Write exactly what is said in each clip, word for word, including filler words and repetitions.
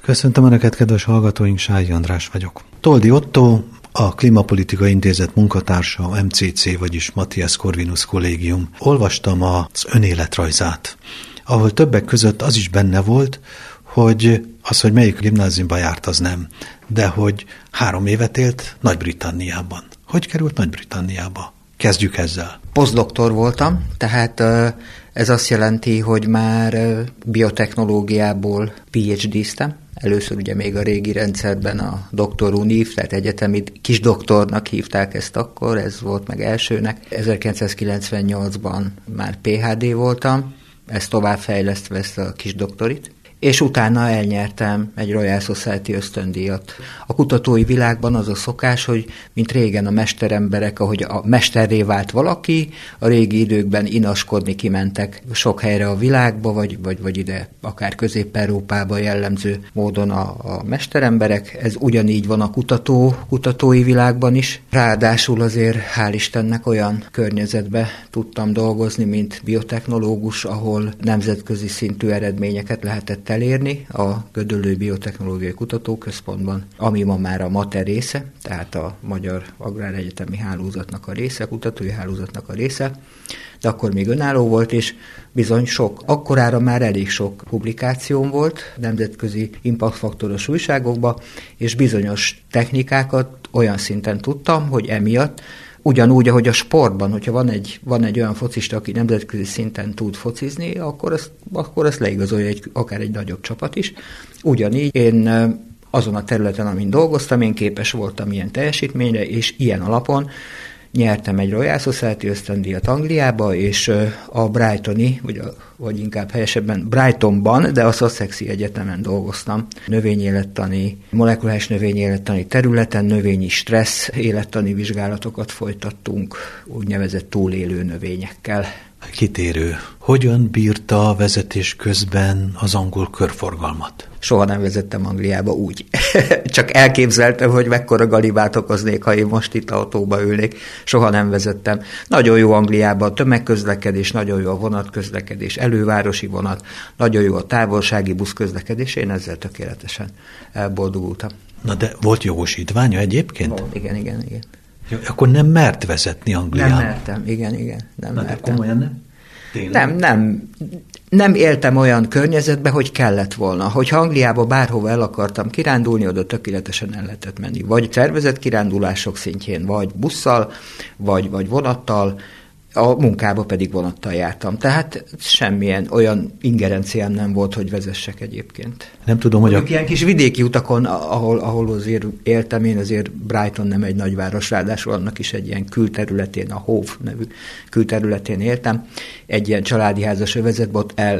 Köszöntöm Önöket, kedves hallgatóink, Sályi András vagyok. Toldi Ottó, a Klímapolitikai Intézet munkatársa, a em cé cé, vagyis Matthias Corvinus Kollégium. Olvastam az önéletrajzát, ahol többek között az is benne volt, hogy az, hogy melyik gimnáziumba járt, az nem, de hogy három évet élt Nagy-Britanniában. Hogy került Nagy-Britanniába? Kezdjük ezzel. Posztdoktor voltam, tehát ez azt jelenti, hogy már biotechnológiából pé há dé-ztem. Először ugye még a régi rendszerben a doktorú név, tehát egyetemi kisdoktornak hívták ezt akkor, ez volt meg elsőnek. ezerkilencszázkilencvennyolcban már pé há dé voltam, ezt továbbfejlesztve ezt a kisdoktorit. És utána elnyertem egy Royal Society ösztöndíjat. A kutatói világban az a szokás, hogy mint régen a mesteremberek, ahogy a mesterré vált valaki, a régi időkben inaskodni kimentek sok helyre a világba, vagy, vagy, vagy ide akár Közép-Európába jellemző módon a, a mesteremberek. Ez ugyanígy van a kutató, kutatói világban is. Ráadásul azért hál' Istennek olyan környezetbe tudtam dolgozni, mint biotechnológus, ahol nemzetközi szintű eredményeket lehetett elérni a Gödöllői Biotechnológiai Kutatóközpontban, ami ma már a MATER része, tehát a Magyar Agráregyetemi Hálózatnak a része, kutatói hálózatnak a része, de akkor még önálló volt, és bizony sok, akkorára már elég sok publikációm volt nemzetközi impactfaktoros újságokba, és bizonyos technikákat olyan szinten tudtam, hogy emiatt ugyanúgy, ahogy a sportban, hogyha van egy, van egy olyan focista, aki nemzetközi szinten tud focizni, akkor ezt, akkor ezt leigazolja egy, akár egy nagyobb csapat is. Ugyanígy én azon a területen, amin dolgoztam, én képes voltam ilyen teljesítményre, és ilyen alapon nyertem egy Royal Society ösztöndíjat Angliába, és a Brightoni, vagy, a, vagy inkább helyesebben Brightonban, de a Sussexi Egyetemen dolgoztam. Növényélettani, molekuláris növényélettani területen növényi stressz élettani vizsgálatokat folytattunk úgynevezett túlélő növényekkel. Kitérő. Hogyan bírta a vezetés közben az angol körforgalmat? Soha nem vezettem Angliába úgy. Csak elképzeltem, hogy mekkora galibát okoznék, ha én most itt autóba ülnék. Soha nem vezettem. Nagyon jó Angliában a tömegközlekedés, nagyon jó a vonatközlekedés, elővárosi vonat, nagyon jó a távolsági buszközlekedés. Én ezzel tökéletesen elboldogultam. Na de volt jogosítványa egyébként? Volt, igen, igen, igen. Jó, akkor nem mert vezetni Angliába? Nem mertem, igen, igen. Nem Na, mertem. de komolyan nem? Tényleg? Nem, nem. Nem éltem olyan környezetbe, hogy kellett volna. Hogyha Angliába bárhova el akartam kirándulni, oda tökéletesen el lehetett menni. Vagy szervezett kirándulások szintjén, vagy busszal, vagy, vagy vonattal, a munkába pedig vonattal jártam. Tehát semmilyen olyan ingerenciám nem volt, hogy vezessek egyébként. Nem tudom, hogy a... Ilyen kis vidéki utakon, ahol, ahol azért éltem én, azért Brighton nem egy nagyváros, ráadásul annak is egy ilyen külterületén, a Hove nevű külterületén éltem. Egy ilyen családi házas övezetben ott el,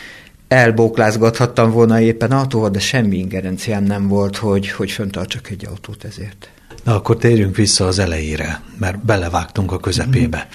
elbóklázgathattam volna éppen autóval, de semmi ingerenciám nem volt, hogy, hogy föntartsak egy autót ezért. Na, akkor térjünk vissza az elejére, mert belevágtunk a közepébe.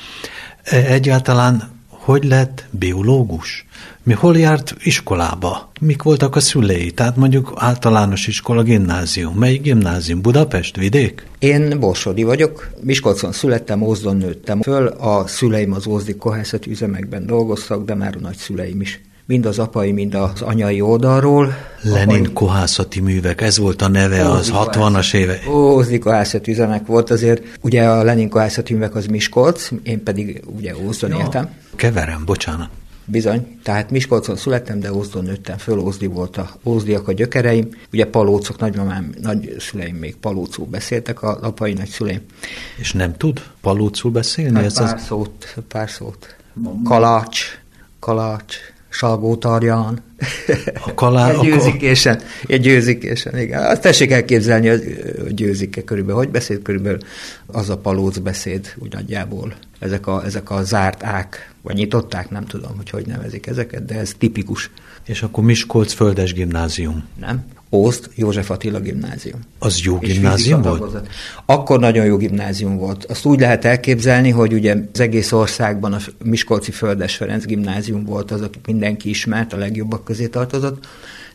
Egyáltalán hogy lett biológus? Mi hol járt iskolába? Mik voltak a szülei? Tehát mondjuk általános iskola, gimnázium. Melyik gimnázium? Budapest, vidék? Én borsodi vagyok. Miskolcon születtem, Ózdon nőttem föl. A szüleim az ózdi kohászati üzemekben dolgoztak, de már a nagyszüleim is. Mind az apai, mind az anyai oldalról. Lenin apai... kohászati művek, ez volt a neve Ózdi az hatvanas éve. Ózdi kohászati üzemek volt azért. Ugye a Lenin kohászati művek az Miskolc, én pedig ugye Ózdon no, éltem. Keverem, bocsánat. Bizony, tehát Miskolcon születtem, de Ózdon nőttem föl, Ózdi volt a, Ózdiak a gyökereim. Ugye palócok, nagymamám, nagyszüleim még palócul beszéltek, a apai nagyszüleim. És nem tud palócul beszélni? Hát ez pár az... szót, pár szót. Kalács, kalács. Salgótarjan. A kalá... Egy győzikésen. Egy győzikésen, igen. Azt tessék elképzelni, hogy győzike körülbelül. Hogy beszéd körülbelül? Az a palóc beszéd, úgy nagyjából. Ezek a, ezek a zárt ák, vagy nyitották, nem tudom, hogy hogy nevezik ezeket, de ez tipikus. És akkor Miskolc Földes Gimnázium. Nem. Ózd József Attila Gimnázium. Az jó gimnázium volt? Dolgozat. Akkor nagyon jó gimnázium volt. Azt úgy lehet elképzelni, hogy ugye az egész országban a Miskolci Földes Ferenc Gimnázium volt az, akit mindenki ismert, a legjobbak közé tartozott,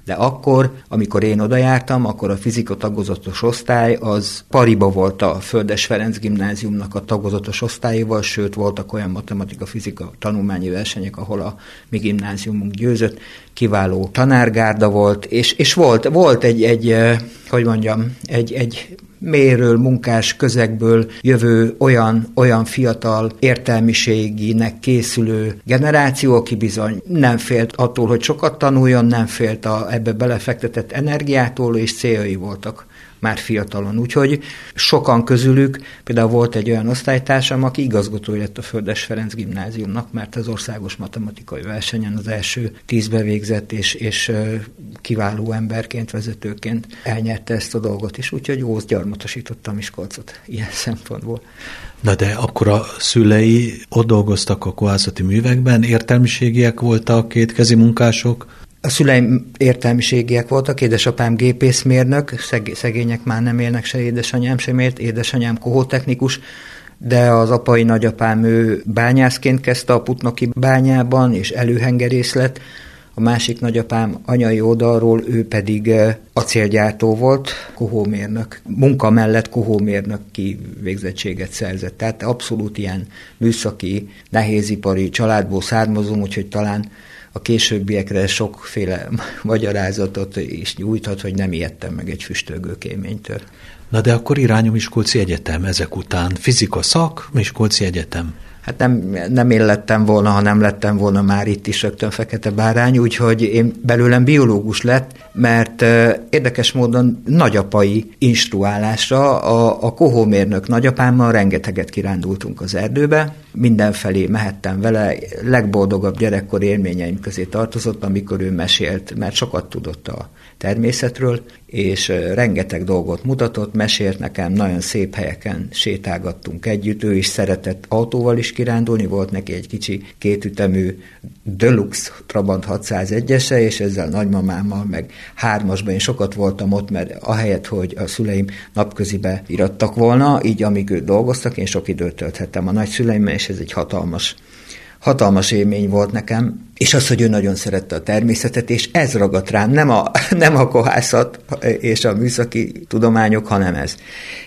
De akkor, amikor én oda jártam, akkor a fizika tagozatos osztály az pariba volt a Földes Ferenc gimnáziumnak a tagozatos osztályával, sőt voltak olyan matematika-fizika tanulmányi versenyek, ahol a mi gimnáziumunk győzött, kiváló tanárgárda volt, és, és volt, volt egy, egy, hogy mondjam, egy, egy mélyről, munkás közegből jövő olyan, olyan fiatal értelmiséginek készülő generáció, aki bizony nem félt attól, hogy sokat tanuljon, nem félt a ebbe belefektetett energiától, és céljai voltak már fiatalon. Úgyhogy sokan közülük, például volt egy olyan osztálytársam, aki igazgatója lett a Földes Ferenc gimnáziumnak, mert az országos matematikai versenyen az első tízbe végzett, és, és kiváló emberként, vezetőként elnyerte ezt a dolgot is, úgyhogy jósz gyarmatosította a Miskolcot ilyen szempontból. Na de akkor a szülei ott dolgoztak a kohászati művekben, értelmiségiek voltak, kétkezi munkások? A szüleim értelmiségiek voltak, édesapám gépészmérnök, szeg- szegények már nem élnek, se édesanyám sem élt, édesanyám kohótechnikus, de az apai nagyapám ő bányászként kezdte a Putnoki bányában, és előhengerész lett. A másik nagyapám anyai oldalról, ő pedig acélgyártó volt, kohómérnök. Munka mellett kohómérnöki végzettséget szerzett. Tehát abszolút ilyen műszaki, nehézipari családból származom, úgyhogy talán a későbbiekre sokféle magyarázatot is nyújthat, hogy nem ijedtem meg egy füstölgő kéménytől. Na de akkor irány a Miskolci Egyetem ezek után. Fizika szak, Miskolci Egyetem. Hát nem, nem én lettem volna, ha nem lettem volna már itt is rögtön fekete bárány, úgyhogy én belőlem biológus lett, mert uh, érdekes módon nagyapai instruálásra a, a kohómérnök nagyapámmal rengeteget kirándultunk az erdőbe, mindenfelé mehettem vele, legboldogabb gyerekkor élményeim közé tartozott, amikor ő mesélt, mert sokat tudott a természetről, és rengeteg dolgot mutatott, mesélt nekem, nagyon szép helyeken sétálgattunk együtt, ő is szeretett autóval is kirándulni, volt neki egy kicsi kétütemű Deluxe Trabant hatszázegyese, és ezzel nagymamámmal meg hármasban én sokat voltam ott, mert ahelyett, hogy a szüleim napközibe irattak volna, így amíg ők dolgoztak, én sok időt tölthettem a nagyszüleimmel, és ez egy hatalmas Hatalmas élmény volt nekem, és az, hogy ő nagyon szerette a természetet, és ez ragadt rám, nem a, nem a kohászat és a műszaki tudományok, hanem ez.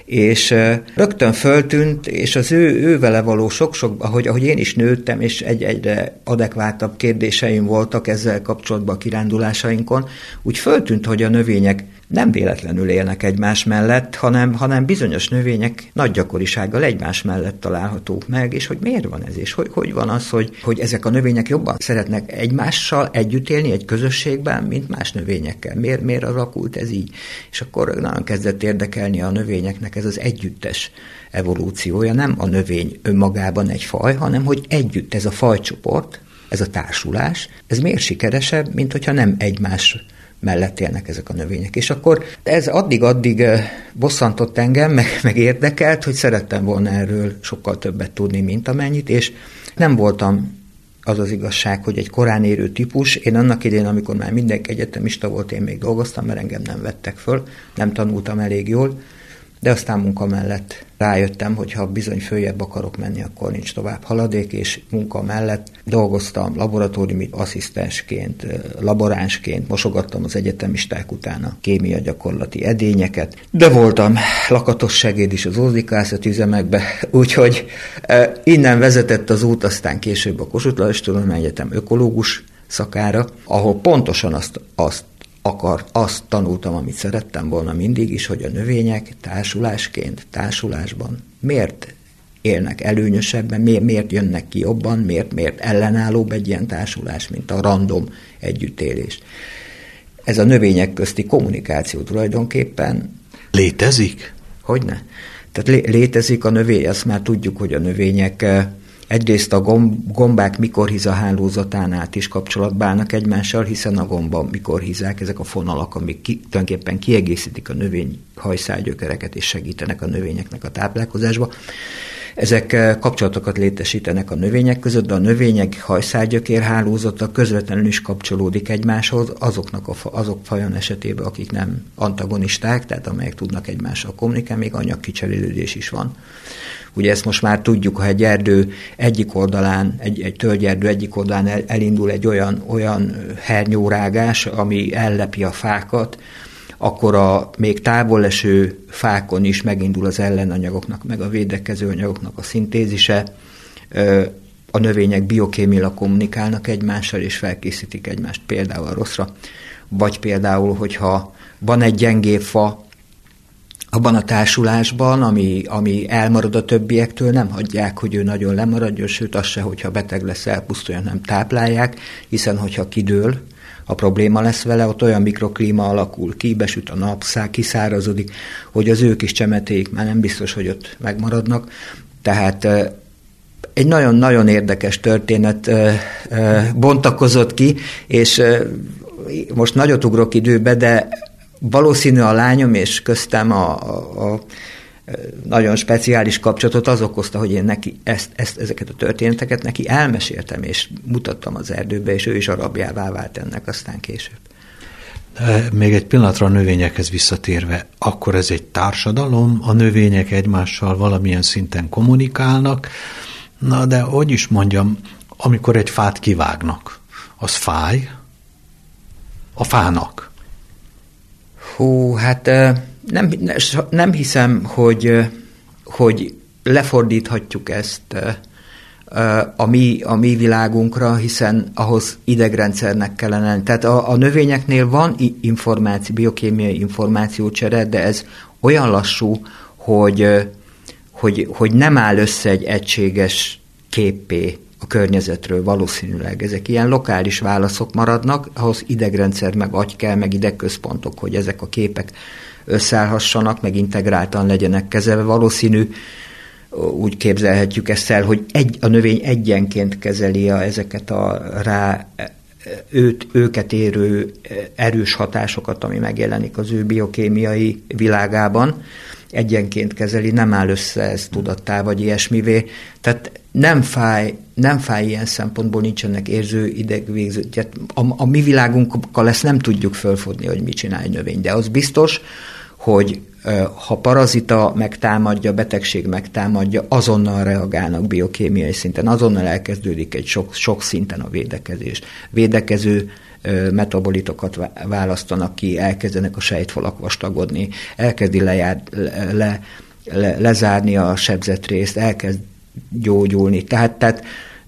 És rögtön föltűnt, és az ő, ő vele való sok-sok, ahogy, ahogy én is nőttem, és egy egyre adekvátabb kérdéseim voltak ezzel kapcsolatban a kirándulásainkon, úgy föltűnt, hogy a növények nem véletlenül élnek egymás mellett, hanem, hanem bizonyos növények nagy gyakorisággal egymás mellett találhatók meg, és hogy miért van ez, és hogy, hogy van az, hogy, hogy ezek a növények jobban szeretnek egymással együtt élni egy közösségben, mint más növényekkel. Miért, miért alakult ez így? És akkor nagyon kezdett érdekelni a növényeknek ez az együttes evolúciója, nem a növény önmagában egy faj, hanem hogy együtt ez a fajcsoport, ez a társulás, ez miért sikeresebb, mint hogyha nem egymás mellett élnek ezek a növények. És akkor ez addig-addig bosszantott engem, meg, meg érdekelt, hogy szerettem volna erről sokkal többet tudni, mint amennyit, és nem voltam az az igazság, hogy egy korán érő típus. Én annak idején, amikor már mindenki egyetemista volt, én még dolgoztam, mert engem nem vettek föl, nem tanultam elég jól, de aztán munka mellett rájöttem, hogy ha bizony följebb akarok menni, akkor nincs tovább haladék, és munka mellett dolgoztam laboratóriumi asszisztensként, laboránsként, mosogattam az egyetemisták után a kémia gyakorlati edényeket, de voltam lakatos segéd is az ózdikászati üzemekbe, úgyhogy e, innen vezetett az út, aztán később a Kossuth Lajos Tudományegyetem ökológus szakára, ahol pontosan azt, azt akar, azt tanultam, amit szerettem volna mindig is, hogy a növények társulásként, társulásban miért élnek előnyösebben, miért, miért jönnek ki jobban, miért, miért ellenállóbb egy ilyen társulás, mint a random együttélés. Ez a növények közti kommunikáció tulajdonképpen. Létezik? Hogyne? Tehát lé- létezik a növény, azt már tudjuk, hogy a növények egyrészt a gomb, gombák mikorhiza hálózatán át is kapcsolatba állnak egymással, hiszen a gomba mikorhizák, ezek a fonalak, amik ki, tulajdonképpen kiegészítik a növény hajszálgyökereket és segítenek a növényeknek a táplálkozásba. Ezek kapcsolatokat létesítenek a növények között, de a növények hajszálgyökér hálózata közvetlenül is kapcsolódik egymáshoz, azoknak a, azok fajon esetében, akik nem antagonisták, tehát amelyek tudnak egymással kommunikálni, még anyagkicserélődés is van. Ugye ezt most már tudjuk, ha egy erdő egyik oldalán, egy, egy tölgyerdő egyik oldalán el, elindul egy olyan, olyan hernyórágás, ami ellepi a fákat, akkor a még távol eső fákon is megindul az ellenanyagoknak, meg a védekező anyagoknak a szintézise. A növények biokémiailag kommunikálnak egymással, és felkészítik egymást például a rosszra. Vagy például, hogyha van egy gyengébb fa, abban a társulásban, ami, ami elmarad a többiektől, nem hagyják, hogy ő nagyon lemaradjon, sőt az se, hogyha beteg lesz, elpusztuljon, nem táplálják, hiszen hogyha kidől, a probléma lesz vele, ott olyan mikroklíma alakul ki, besüt a nap, szá, kiszárazodik, hogy az ők is csemetéik már nem biztos, hogy ott megmaradnak. Tehát egy nagyon-nagyon érdekes történet bontakozott ki, és most nagyot ugrok időbe, de valószínű a lányom és köztem a, a, a nagyon speciális kapcsolatot az okozta, hogy én neki ezt, ezt, ezeket a történeteket neki elmeséltem, és mutattam az erdőbe, és ő is a rabjává vált ennek aztán később. Még egy pillanatra a növényekhez visszatérve, akkor ez egy társadalom, a növények egymással valamilyen szinten kommunikálnak, na de hogy is mondjam, amikor egy fát kivágnak, az fáj a fának. Hú, hát nem, nem hiszem, hogy, hogy lefordíthatjuk ezt a mi, a mi világunkra, hiszen ahhoz idegrendszernek kellene. Tehát a, a növényeknél van információ, biokémiai információcsere, de ez olyan lassú, hogy, hogy, hogy nem áll össze egy egységes képpé a környezetről valószínűleg. Ezek ilyen lokális válaszok maradnak, ahhoz idegrendszer, meg agy kell, meg idegközpontok, hogy ezek a képek összeállhassanak, meg integráltan legyenek kezelve. Valószínű, úgy képzelhetjük ezt el, hogy egy, a növény egyenként kezeli a, ezeket a rá őt, őket érő erős hatásokat, ami megjelenik az ő biokémiai világában. Egyenként kezeli, nem áll össze ez tudattá, vagy ilyesmivé. Tehát nem fáj, nem fáj ilyen szempontból, nincsenek érző idegvégző. A, a mi világunkkal ezt nem tudjuk fölfogni, hogy mit csinál egy növény, de az biztos, hogy ha parazita megtámadja, betegség megtámadja, azonnal reagálnak biokémiai szinten, azonnal elkezdődik egy sok, sok szinten a védekezés. Védekező metabolitokat választanak ki, elkezdenek a sejtfalak vastagodni, elkezdi lejár, le, le, le, lezárni a sebzett részt, elkezd gyógyulni. Tehát, tehát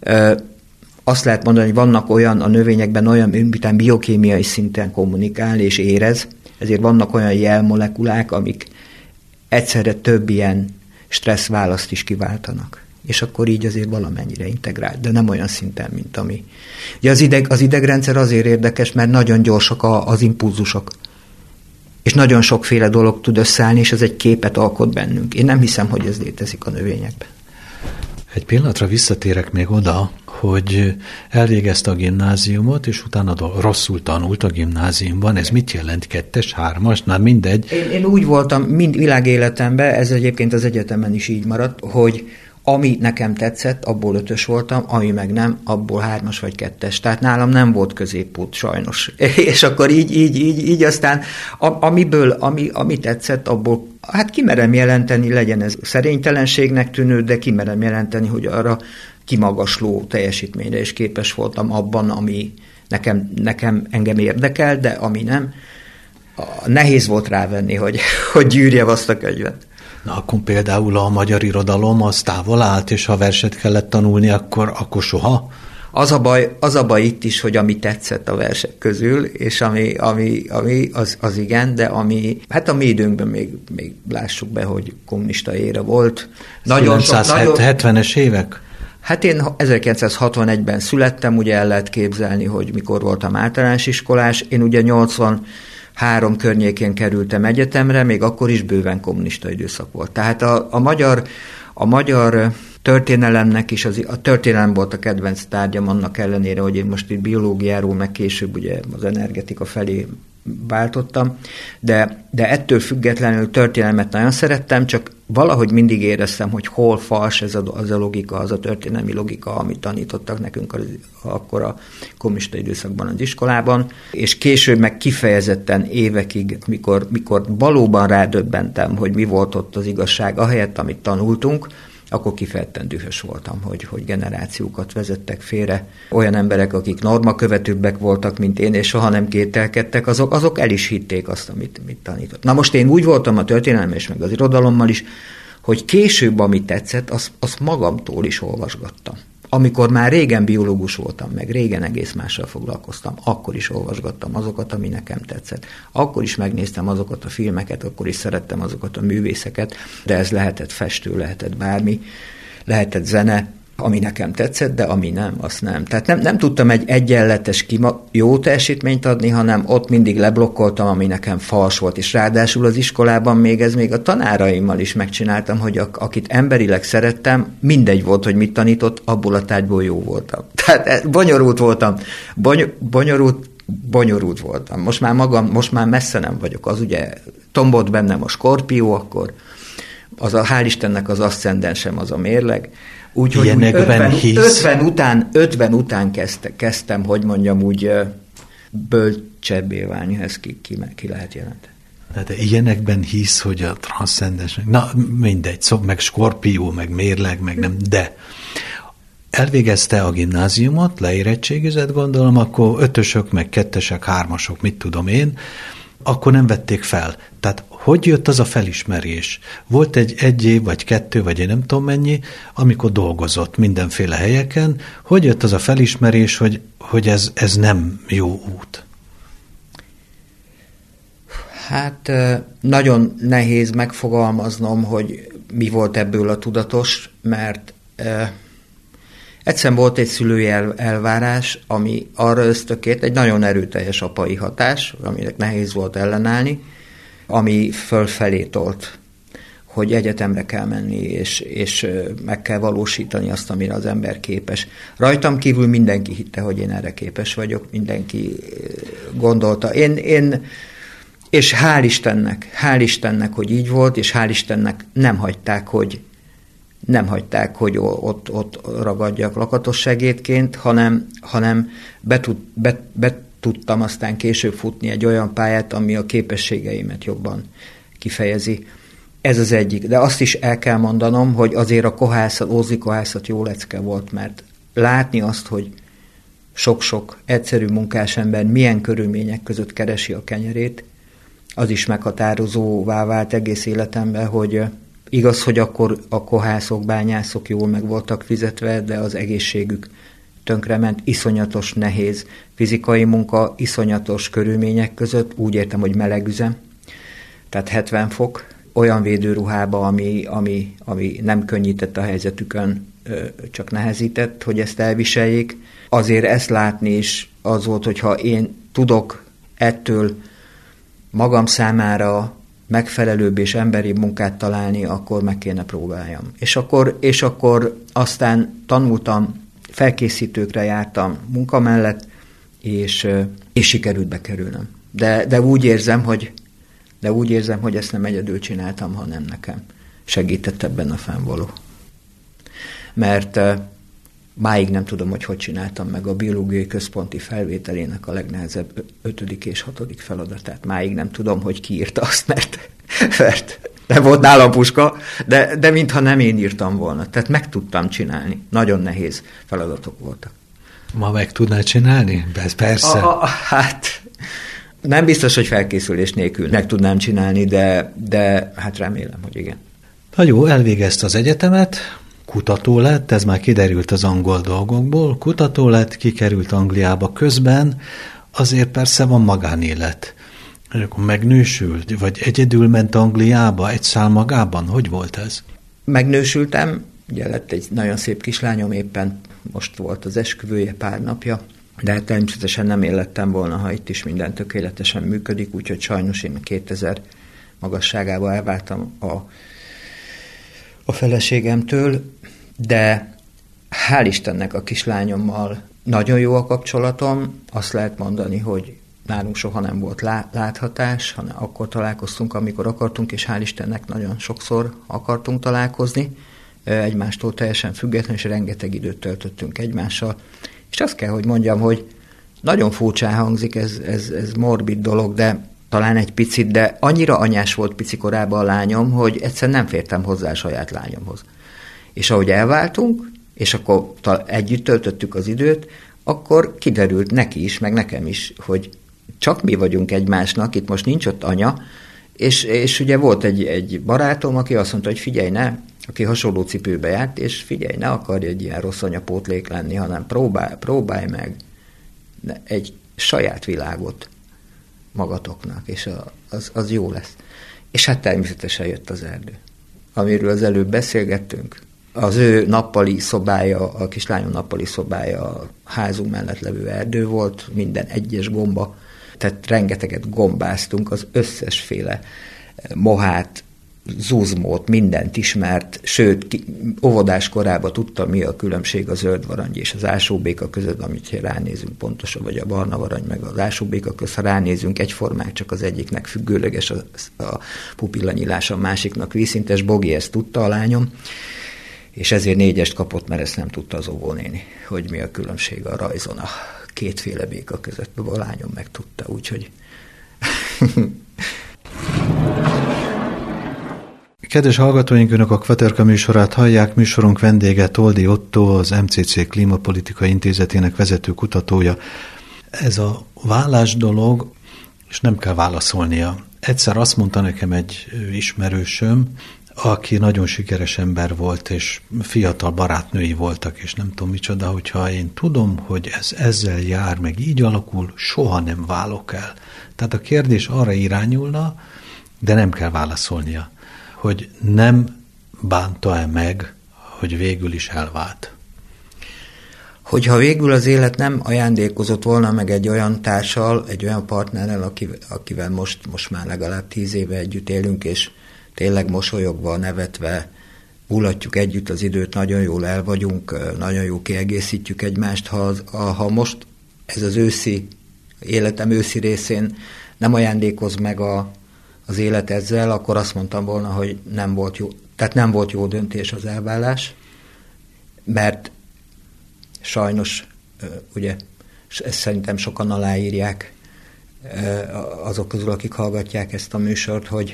azt lehet mondani, hogy vannak olyan, a növényekben olyan, miután biokémiai szinten kommunikál és érez, ezért vannak olyan jelmolekulák, amik egyszerre több ilyen stresszválaszt is kiváltanak. És akkor így azért valamennyire integrált, de nem olyan szinten, mint ami. Ugye az, ideg, az idegrendszer azért érdekes, mert nagyon gyorsak a, az impulzusok. És nagyon sokféle dolog tud összeállni, és ez egy képet alkot bennünk. Én nem hiszem, hogy ez létezik a növényekben. Egy pillanatra visszatérek még oda, hogy elvégezte a gimnáziumot, és utána rosszul tanult a gimnáziumban. Ez mit jelent? Kettes, hármas? Na mindegy. Én, én úgy voltam mind világéletemben, ez egyébként az egyetemen is így maradt, hogy ami nekem tetszett, abból ötös voltam, ami meg nem, abból hármas vagy kettes. Tehát nálam nem volt középút, sajnos. És akkor így, így, így, így aztán, amiből, ami, ami tetszett, abból, hát kimerem jelenteni, legyen ez szerénytelenségnek tűnő, de kimerem jelenteni, hogy arra kimagasló teljesítményre is képes voltam abban, ami nekem, nekem engem érdekel, de ami nem. Nehéz volt rávenni, hogy, hogy gyűrjem azt a könyvet. Na akkor például a magyar irodalom az távol állt, és ha verset kellett tanulni, akkor, akkor soha? Az a baj, az a baj itt is, hogy ami tetszett a versek közül, és ami, ami, ami az, az igen, de ami, hát a mi időnkben még, még lássuk be, hogy kommunista ére volt. kilencszázhetvenes évek? Hát én ezerkilencszázhatvanegyben születtem, ugye el lehet képzelni, hogy mikor voltam általános iskolás, én ugye nyolcvanhárom környékén kerültem egyetemre, még akkor is bőven kommunista időszak volt. Tehát a, a magyar, a magyar történelemnek is, az, a történelem volt a kedvenc tárgyam, annak ellenére, hogy én most itt biológiáról, meg később ugye az energetika felé váltottam, de, de ettől függetlenül történelmet nagyon szerettem, csak valahogy mindig éreztem, hogy hol fals ez a, az a logika, az a történelmi logika, amit tanítottak nekünk az, akkor a kommunista időszakban az iskolában, és később meg kifejezetten évekig, mikor, mikor valóban rádöbbentem, hogy mi volt ott az igazság, ahelyett, amit tanultunk, akkor kifejezetten dühös voltam, hogy, hogy generációkat vezettek félre. Olyan emberek, akik normakövetőbbek voltak, mint én, és soha nem kételkedtek, azok, azok el is hitték azt, amit, amit tanított. Na most én úgy voltam a történelem és meg az irodalommal is, hogy később, ami tetszett, azt, azt magamtól is olvasgattam. Amikor már régen biológus voltam, meg régen egész mással foglalkoztam, akkor is olvasgattam azokat, ami nekem tetszett. Akkor is megnéztem azokat a filmeket, akkor is szerettem azokat a művészeket, de ez lehetett festő, lehetett bármi, lehetett zene, ami nekem tetszett, de ami nem, azt nem. Tehát nem, nem tudtam egy egyenletes, kima, jó teljesítményt adni, hanem ott mindig leblokkoltam, ami nekem fals volt, és ráadásul az iskolában még ez még a tanáraimmal is megcsináltam, hogy a, akit emberileg szerettem, mindegy volt, hogy mit tanított, abból a tárgyból jó voltam. Tehát bonyolult voltam, Bony, bonyolult, bonyolult voltam. Most már magam, most már messze nem vagyok. Az ugye tombott bennem a skorpió, akkor az a, hál' Istennek az aszcendensem az a mérleg. Úgyhogy ötven, ötven után, ötven után kezdte, kezdtem, hogy mondjam, úgy bölcsebbé válni, ha ezt ki, ki, ki lehet jelenteni. De ilyenekben hisz, hogy a transzcendens, na mindegy, szó, meg skorpió, meg mérleg, meg nem, de elvégezte a gimnáziumot, leérettségizett, gondolom, akkor ötösök, meg kettesek, hármasok, mit tudom én, akkor nem vették fel. Tehát hogy jött az a felismerés? Volt egy egy év, vagy kettő, vagy én nem tudom mennyi, amikor dolgozott mindenféle helyeken. Hogy jött az a felismerés, hogy, hogy ez, ez nem jó út? Hát nagyon nehéz megfogalmaznom, hogy mi volt ebből a tudatos, mert eh, egyszerűen volt egy szülői el, elvárás, ami arra ösztökélt, egy nagyon erőteljes apai hatás, aminek nehéz volt ellenállni, ami fölfelé tolt, hogy egyetemre kell menni, és, és meg kell valósítani azt, amire az ember képes. Rajtam kívül mindenki hitte, hogy én erre képes vagyok, mindenki gondolta. Én, én és hál' Istennek, hál' Istennek, hogy így volt, és hál' Istennek nem hagyták, hogy nem hagyták, hogy ott, ott ragadjak lakatossegédként, hanem, hanem be, tud, be, be tudtam aztán később futni egy olyan pályát, ami a képességeimet jobban kifejezi. Ez az egyik. De azt is el kell mondanom, hogy azért a kohászat, Ózdi kohászat jó lecke volt, mert látni azt, hogy sok-sok egyszerű munkás ember milyen körülmények között keresi a kenyerét, az is meghatározóvá vált egész életemben, hogy igaz, hogy akkor a kohászok, bányászok jól meg voltak fizetve, de az egészségük tönkrement, iszonyatos nehéz fizikai munka, iszonyatos körülmények között, úgy értem, hogy meleg üzem, tehát hetven fok, olyan védőruhába, ami, ami, ami nem könnyített a helyzetükön, csak nehezített, hogy ezt elviseljék. Azért ezt látni is az volt, hogyha én tudok ettől magam számára megfelelőbb és emberibb munkát találni, akkor meg kéne próbáljam. És akkor, és akkor aztán tanultam, felkészítőkre jártam munka mellett, és, és sikerült bekerülnöm. De, de úgy érzem, hogy de úgy érzem, hogy ezt nem egyedül csináltam, hanem nekem segített ebben a fennvaló. Mert uh, máig nem tudom, hogy hogy csináltam meg a biológiai központi felvételének a legnehezebb ötödik és hatodik feladatát. Máig nem tudom, hogy ki írta azt, mert, mert nem volt nálam puska, de, de mintha nem én írtam volna. Tehát meg tudtam csinálni. Nagyon nehéz feladatok voltak. Ma meg tudnád csinálni? Persze. A, a, hát nem biztos, hogy felkészülés nélkül meg tudnám csinálni, de, de hát remélem, hogy igen. Na jó, elvégezte az egyetemet, kutató lett, ez már kiderült az angol dolgokból, kutató lett, kikerült Angliába közben, azért persze van magánélet. Akkor megnősült, vagy egyedül ment Angliába, egy szál magában? Hogy volt ez? Megnősültem, ugye lett egy nagyon szép kislányom, éppen most volt az esküvője pár napja, de természetesen nem élettem volna, ha itt is minden tökéletesen működik, úgyhogy sajnos én kétezer magasságába elváltam a, a feleségemtől, de hál' Istennek a kislányommal nagyon jó a kapcsolatom, azt lehet mondani, hogy nálunk soha nem volt láthatás, hanem akkor találkoztunk, amikor akartunk, és hál' Istennek nagyon sokszor akartunk találkozni, egymástól teljesen függetlenül, és rengeteg időt töltöttünk egymással. És azt kell, hogy mondjam, hogy nagyon furcsán hangzik, ez, ez, ez morbid dolog, de talán egy picit, de annyira anyás volt picikorában a lányom, hogy egyszerűen nem fértem hozzá a saját lányomhoz. És ahogy elváltunk, és akkor együtt töltöttük az időt, akkor kiderült neki is, meg nekem is, hogy csak mi vagyunk egymásnak, itt most nincs ott anya, és, és ugye volt egy, egy barátom, aki azt mondta, hogy figyelj, ne, aki hasonló cipőbe járt, és figyelj, ne akarj egy ilyen rossz anyapótlék lenni, hanem próbálj, próbálj meg egy saját világot magatoknak, és az, az jó lesz. És hát természetesen jött az erdő, amiről az előbb beszélgettünk. Az ő nappali szobája, a kislányom nappali szobája a házunk mellett levő erdő volt, minden egyes gomba, tehát rengeteget gombáztunk, az összesféle mohát, zuzmót, mindent ismert, sőt, ki, óvodás korában tudtam, mi a különbség a zöld varangy és az ásóbéka között, amit ránézünk pontosan, vagy a barna varangy meg az ásóbéka között, ha ránézünk egyformák, csak az egyiknek függőleges a, a pupillanyílás, a másiknak vízszintes. Bogi ezt tudta, a lányom, és ezért négyest kapott, mert ezt nem tudta az óvónéni, hogy mi a különbség a rajzon a kétféle béka között. A lányom meg tudta, úgyhogy... Kedves hallgatóink, Önök a Kvaterka műsorát hallják. Műsorunk vendége Toldy Ottó, az em cé cé Klímapolitikai Intézetének vezető kutatója. Ez a vállás dolog, és nem kell válaszolnia. Egyszer azt mondta nekem egy ismerősöm, aki nagyon sikeres ember volt, és fiatal barátnői voltak, és nem tudom micsoda, hogyha én tudom, hogy ez ezzel jár, meg így alakul, soha nem válok el. Tehát a kérdés arra irányulna, de nem kell válaszolnia, hogy nem bánta-e meg, hogy végül is elvált. Hogyha végül az élet nem ajándékozott volna meg egy olyan társal, egy olyan partnerrel, akivel, akivel most, most már legalább tíz éve együtt élünk, és tényleg mosolyogva, nevetve mulatjuk együtt az időt, nagyon jól el vagyunk, nagyon jól kiegészítjük egymást. Ha, ha most ez az őszi, életem őszi részén nem ajándékoz meg a, az élet ezzel, akkor azt mondtam volna, hogy nem volt jó, tehát nem volt jó döntés az elválás, mert sajnos, ugye, ezt szerintem sokan aláírják azok közül, akik hallgatják ezt a műsort, hogy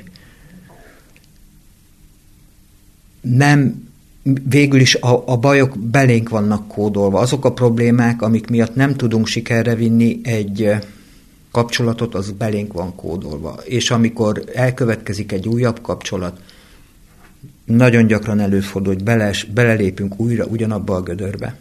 nem, végül is a, a bajok belénk vannak kódolva. Azok a problémák, amik miatt nem tudunk sikerre vinni egy kapcsolatot, az belénk van kódolva. És amikor elkövetkezik egy újabb kapcsolat, nagyon gyakran előfordul, hogy bele, belelépünk újra ugyanabba a gödörbe.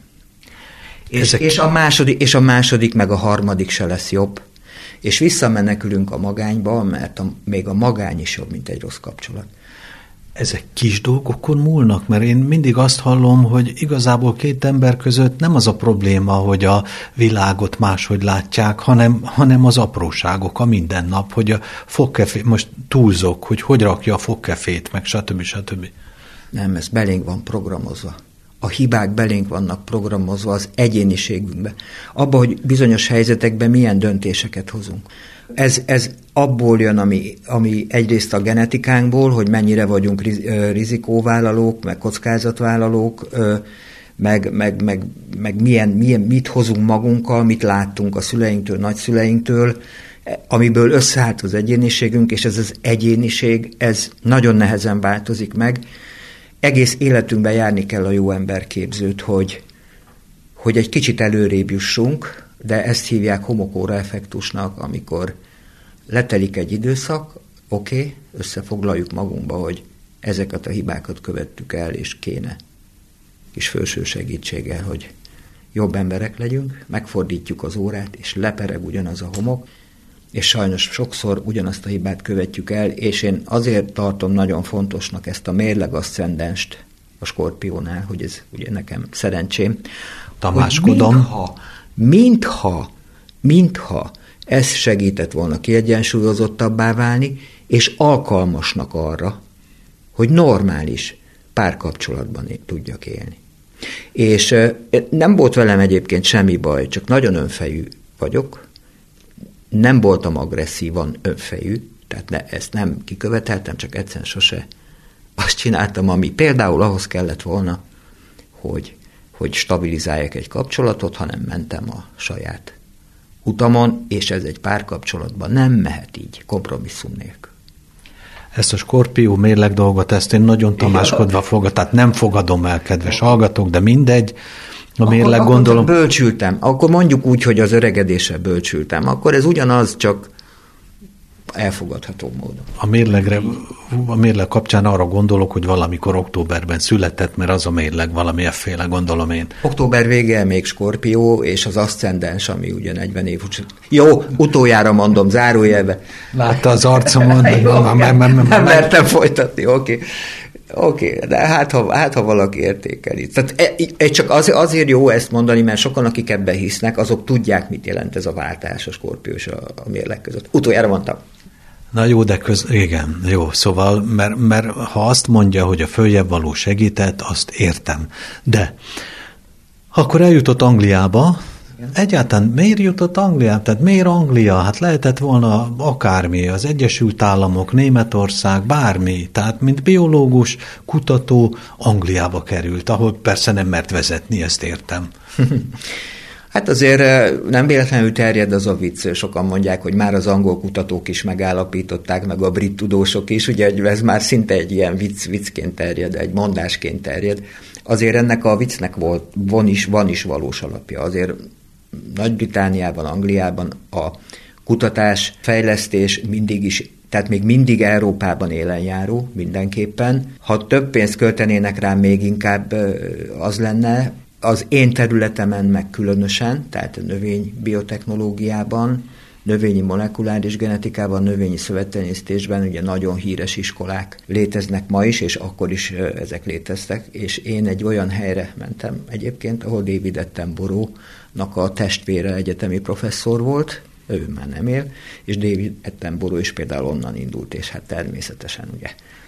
És, és, a második, és a második, meg a harmadik se lesz jobb. És visszamenekülünk a magányba, mert a, még a magány is jobb, mint egy rossz kapcsolat. Ezek kis dolgokon múlnak, mert én mindig azt hallom, hogy igazából két ember között nem az a probléma, hogy a világot máshogy látják, hanem, hanem az apróságok, a mindennap, hogy a fogkefé, most túlzok, hogy hogy rakja a fogkefét, meg stb. stb. Nem, ez belénk van programozva. A hibák belénk vannak programozva az egyéniségünkbe. Abba, hogy bizonyos helyzetekben milyen döntéseket hozunk. Ez, ez abból jön, ami, ami egyrészt a genetikánkból, hogy mennyire vagyunk rizikóvállalók, meg kockázatvállalók, meg, meg, meg, meg milyen, milyen, mit hozunk magunkkal, mit láttunk a szüleinktől, nagyszüleinktől, amiből összeállt az egyéniségünk, és ez az egyéniség, ez nagyon nehezen változik meg. Egész életünkben járni kell a jó emberképzőt, hogy, hogy egy kicsit előrébb jussunk, de ezt hívják homokóra effektusnak, amikor letelik egy időszak, oké, okay, összefoglaljuk magunkba, hogy ezeket a hibákat követtük el, és kéne kis felső segítséggel, hogy jobb emberek legyünk, megfordítjuk az órát, és lepereg ugyanaz a homok, és sajnos sokszor ugyanazt a hibát követjük el, és én azért tartom nagyon fontosnak ezt a mérleg-aszcendenst a Skorpiónál, hogy ez ugye nekem szerencsém, Tamáskodom. Mintha, mintha, mintha ez segített volna kiegyensúlyozottabbá válni, és alkalmasnak arra, hogy normális párkapcsolatban tudjak élni. És nem volt velem egyébként semmi baj, csak nagyon önfejű vagyok, nem voltam agresszívan önfejű, tehát ne, ezt nem kiköveteltem, csak egyszerűen sose azt csináltam, ami például ahhoz kellett volna, hogy, hogy stabilizáljak egy kapcsolatot, hanem mentem a saját utamon, és ez egy párkapcsolatban nem mehet így, kompromisszum nélkül. Ezt a Skorpió mérleg dolgot, ezt én nagyon tamáskodva fogom, tehát nem fogadom el, kedves hallgatók, de mindegy. A mérleg akkor, gondolom... Akkor bölcsültem, akkor mondjuk úgy, hogy az öregedéssel bölcsültem, akkor ez ugyanaz, csak elfogadható módon. A mérlegre, a mérleg kapcsán arra gondolok, hogy valamikor októberben született, mert az a mérleg valami efféle, gondolom én. Október vége még Skorpió, és az aszcendens, ami ugye negyven év után. Jó, utoljára mondom, zárójelbe. Látta az arcomon. Nem mertem folytatni, oké. Okay. Oké, okay, de hát ha, hát ha valaki értékeli. Tehát e, e, csak az, azért jó ezt mondani, mert sokan, akik ebben hisznek, azok tudják, mit jelent ez a váltás a Skorpió és a, a mérleg között. Utoljára mondtam. Na jó, de köz, igen, jó, szóval, mert, mert ha azt mondja, hogy a följebb való segített, azt értem. De akkor eljutott Angliába, igen. Egyáltalán miért jutott Angliába? Tehát miért Anglia? Hát lehetett volna akármi, az Egyesült Államok, Németország, bármi. Tehát mint biológus, kutató Angliába került, ahol persze nem mert vezetni, ezt értem. Hát azért nem véletlenül terjed az a vicc, sokan mondják, hogy már az angol kutatók is megállapították, meg a brit tudósok is, ugye ez már szinte egy ilyen vicc, viccként terjed, egy mondásként terjed. Azért ennek a viccnek volt, van is, van is valós alapja. Azért Nagy-Britanniában, Angliában a kutatás, fejlesztés mindig is, tehát még mindig Európában élenjáró mindenképpen. Ha több pénzt költenének rá, még inkább az lenne. Az én területemen meg különösen, tehát a növénybiotechnológiában, növényi molekuláris genetikában, növényi szövettenyésztésben ugye nagyon híres iskolák léteznek ma is, és akkor is ezek léteztek, és én egy olyan helyre mentem egyébként, ahol David Attenborough-nak a testvére egyetemi professzor volt, ő már nem él, és David Attenborough is például onnan indult, és hát természetesen ugye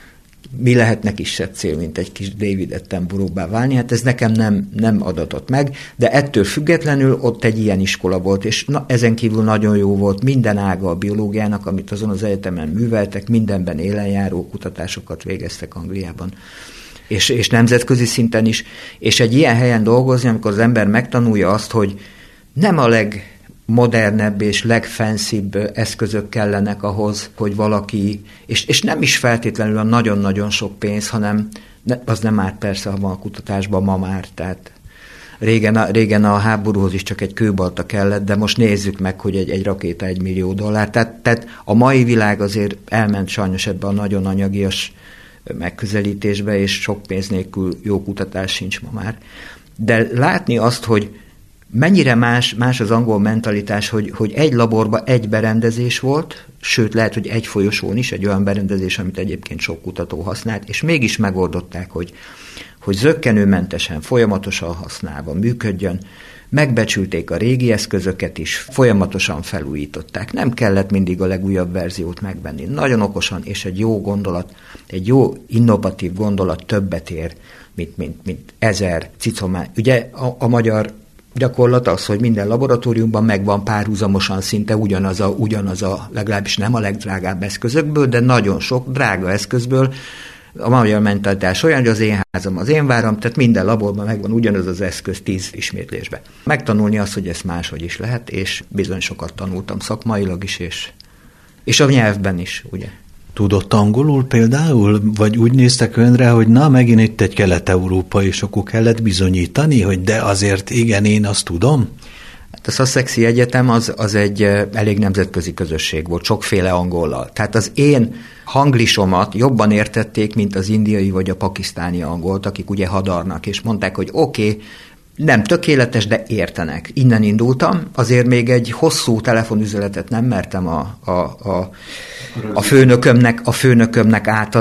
mi lehetne kisebb cél, mint egy kis David Attenborough-bá válni? Hát ez nekem nem, nem adatott meg, de ettől függetlenül ott egy ilyen iskola volt, és na, ezen kívül nagyon jó volt minden ága a biológiának, amit azon az egyetemen műveltek, mindenben élenjáró kutatásokat végeztek Angliában, és, és nemzetközi szinten is, és egy ilyen helyen dolgozni, amikor az ember megtanulja azt, hogy nem a leg modernebb és legfenszibb eszközök kellenek ahhoz, hogy valaki, és, és nem is feltétlenül a nagyon-nagyon sok pénz, hanem ne, az nem árt persze, ha van a kutatásban ma már, tehát régen a, régen a háborúhoz is csak egy kőbalta kellett, de most nézzük meg, hogy egy, egy rakéta egy millió dollár, tehát, tehát a mai világ azért elment sajnos ebbe a nagyon anyagias megközelítésbe, és sok pénz nélkül jó kutatás sincs ma már. De látni azt, hogy mennyire más, más az angol mentalitás, hogy, hogy egy laborban egy berendezés volt, sőt lehet, hogy egy folyosón is, egy olyan berendezés, amit egyébként sok kutató használt, és mégis megoldották, hogy, hogy zökkenőmentesen, folyamatosan használva működjön, megbecsülték a régi eszközöket is, folyamatosan felújították. Nem kellett mindig a legújabb verziót megvenni. Nagyon okosan, és egy jó gondolat, egy jó innovatív gondolat többet ér, mint, mint, mint ezer cicomán. Ugye a, a magyar gyakorlat az, hogy minden laboratóriumban megvan párhuzamosan szinte ugyanaz a, ugyanaz a, legalábbis nem a legdrágább eszközökből, de nagyon sok drága eszközből. A magyar mentalitás olyan, hogy az én házam, az én váram, tehát minden laborban megvan ugyanaz az eszköz tíz ismétlésbe. Megtanulni azt, hogy ezt máshogy is lehet, és bizony sokat tanultam szakmailag is, és, és a nyelvben is, ugye. Tudott angolul például? Vagy úgy néztek önre, hogy na, megint itt egy Kelet-Európa, és akkor kellett bizonyítani, hogy de azért igen, én azt tudom? Hát a Sussexi Egyetem az, az egy elég nemzetközi közösség volt, sokféle angollal. Tehát az én hanglisomat jobban értették, mint az indiai vagy a pakisztáni angolt, akik ugye hadarnak, és mondták, hogy oké, okay, nem tökéletes, de értenek. Innen indultam, azért még egy hosszú telefonüzeletet nem mertem a, a, a, a, főnökömnek, a főnökömnek átadni,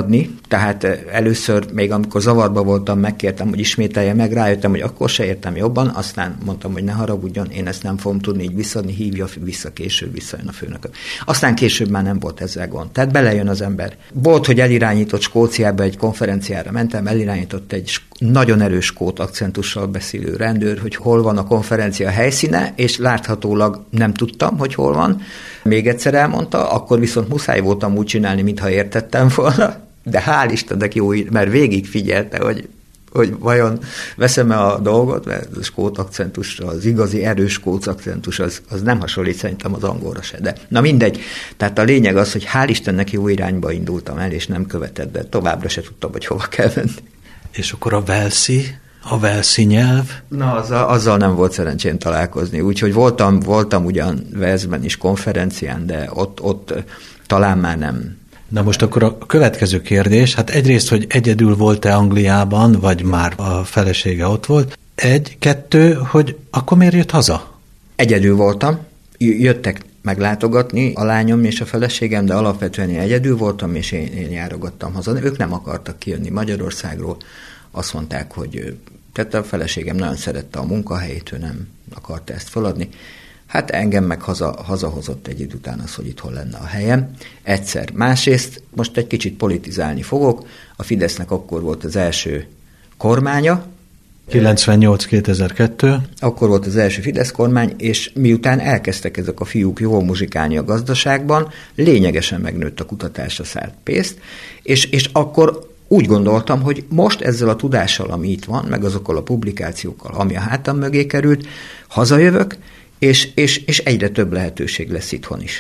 Tehát először, még amikor zavarba voltam, megkértem, hogy ismételje meg, rájöttem, hogy akkor se értem jobban, aztán mondtam, hogy ne haragudjon, én ezt nem fogom tudni így visszadni, hívja vissza később, visszajön a főnököm. Aztán később már nem volt ezzel gond. Tehát belejön az ember. Volt, hogy elirányított Skóciába egy konferenciára mentem, elirányított egy nagyon erős skót akcentussal beszélő rendőr, hogy hol van a konferencia helyszíne, és láthatólag nem tudtam, hogy hol van. Még egyszer elmondta, akkor viszont muszáj voltam úgy csinálni, mintha értettem volna, de hál' Istennek jó, mert végig figyelte, hogy, hogy vajon veszem-e a dolgot, mert a skót akcentus, az igazi erős skót akcentus, az, az nem hasonlít szerintem az angolra se, de na mindegy. Tehát a lényeg az, hogy hál' Istennek jó irányba indultam el, és nem követett, de továbbra se tudtam, hogy hova kell menni. És akkor a velszi, a velszi nyelv? Na, azzal, azzal nem volt szerencsém találkozni, úgyhogy voltam, voltam ugyan Walesben is konferencián, de ott, ott talán már nem. Na most akkor a következő kérdés, hát egyrészt, hogy egyedül volt-e Angliában, vagy már a felesége ott volt. Egy, kettő, hogy akkor miért jött haza? Egyedül voltam, jöttek meglátogatni a lányom és a feleségem, de alapvetően én egyedül voltam, és én, én járogattam haza. Ők nem akartak kijönni Magyarországról, azt mondták, hogy tehát a feleségem nagyon szerette a munkahelyét, ő nem akarta ezt feladni. Hát engem meg haza, hazahozott egy idő után az, hogy itthon lenne a helyem. Egyszer. Másrészt most egy kicsit politizálni fogok. A Fidesznek akkor volt az első kormánya. kilencvennyolc kétezer-kettő. Akkor volt az első Fidesz kormány, és miután elkezdtek ezek a fiúk jól muzsikálni a gazdaságban, lényegesen megnőtt a kutatásra szánt pénzt, és, és akkor úgy gondoltam, hogy most ezzel a tudással, ami itt van, meg azokkal a publikációkkal, ami a hátam mögé került, hazajövök, és, és, és egyre több lehetőség lesz itthon is.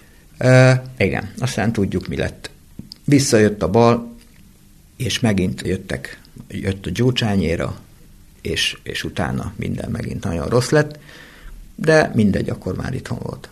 E, igen, aztán tudjuk, mi lett. Visszajött a bal, és megint jöttek, jött a Gyurcsányéra, és, és utána minden megint nagyon rossz lett, de mindegy, akkor már itthon volt.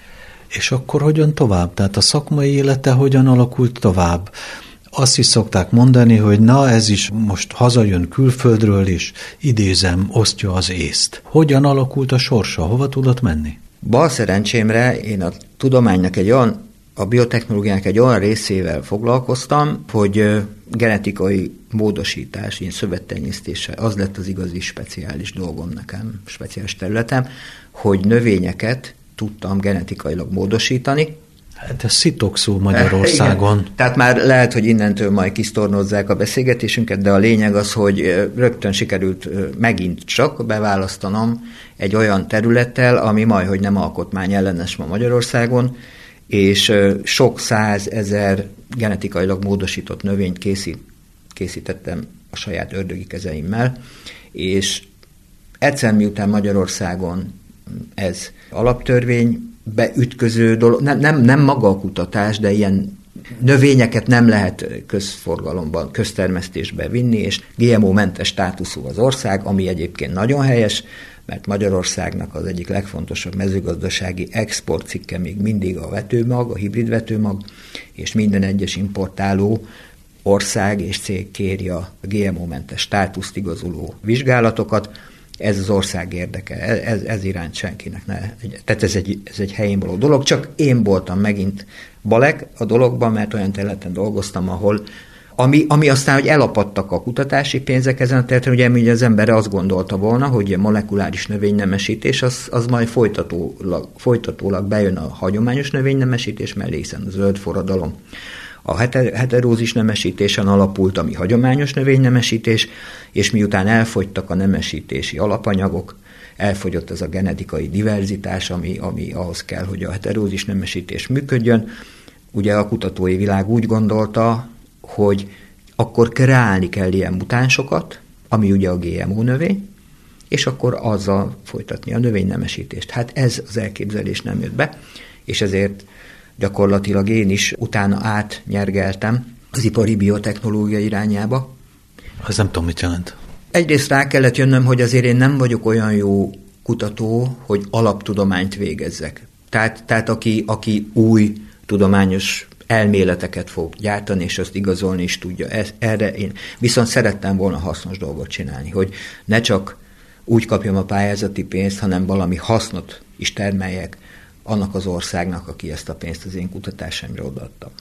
És akkor hogyan tovább? Tehát a szakmai élete hogyan alakult tovább? Azt is szokták mondani, hogy na, ez is most hazajön külföldről, és idézem, osztja az észt. Hogyan alakult a sorsa? Hova tudott menni? Bal szerencsémre én a tudománynak egy olyan, a biotechnológiának egy olyan részével foglalkoztam, hogy genetikai módosítás, ilyen szövettenyésztéssel, az lett az igazi speciális dolgom nekem, speciális területem, hogy növényeket tudtam genetikailag módosítani. Hát ez szitok szó Magyarországon. Igen. Tehát már lehet, hogy innentől majd kisztornozzák a beszélgetésünket, de a lényeg az, hogy rögtön sikerült megint csak beválasztanom egy olyan területtel, ami majdhogy nem alkotmányellenes ma Magyarországon, és sok százezer genetikailag módosított növényt készít, készítettem a saját ördögi kezeimmel, és egyszer miután Magyarországon ez alaptörvény, beütköző dolog, nem, nem, nem maga a kutatás, de ilyen növényeket nem lehet közforgalomban, köztermesztésbe vinni, és gé em o-mentes státuszú az ország, ami egyébként nagyon helyes, mert Magyarországnak az egyik legfontosabb mezőgazdasági exportcikke még mindig a vetőmag, a hibrid vetőmag, és minden egyes importáló ország és cég kéri a gé em o-mentes státuszt igazoló vizsgálatokat. Ez az ország érdeke, ez, ez iránt senkinek ne. Tehát ez egy, ez egy helyén való dolog, csak én voltam megint balek a dologban, mert olyan területen dolgoztam, ahol Ami, ami aztán, hogy elapadtak a kutatási pénzek ezen a területen, ugye az ember azt gondolta volna, hogy a molekuláris növénynemesítés az, az majd folytatólag, folytatólag bejön a hagyományos növénynemesítés mellé, hiszen a zöld forradalom a heterózis nemesítésen alapult, ami hagyományos növénynemesítés, és miután elfogytak a nemesítési alapanyagok, elfogyott ez a genetikai diverzitás, ami, ami ahhoz kell, hogy a heterózis nemesítés működjön. Ugye a kutatói világ úgy gondolta, hogy akkor kreálni kell ilyen mutánsokat, ami ugye a gé em o növény, és akkor azzal folytatni a növénynemesítést. Hát ez az elképzelés nem jött be, és ezért gyakorlatilag én is utána átnyergeltem az ipari biotechnológia irányába. Ez nem tudom, mit jelent. Egyrészt rá kellett jönnöm, hogy azért én nem vagyok olyan jó kutató, hogy alaptudományt végezzek. Tehát, tehát aki, aki új tudományos elméleteket fog gyártani, és azt igazolni is tudja. Ez, erre én viszont szerettem volna hasznos dolgot csinálni, hogy ne csak úgy kapjam a pályázati pénzt, hanem valami hasznot is termeljek annak az országnak, aki ezt a pénzt az én kutatásaimra odaadta.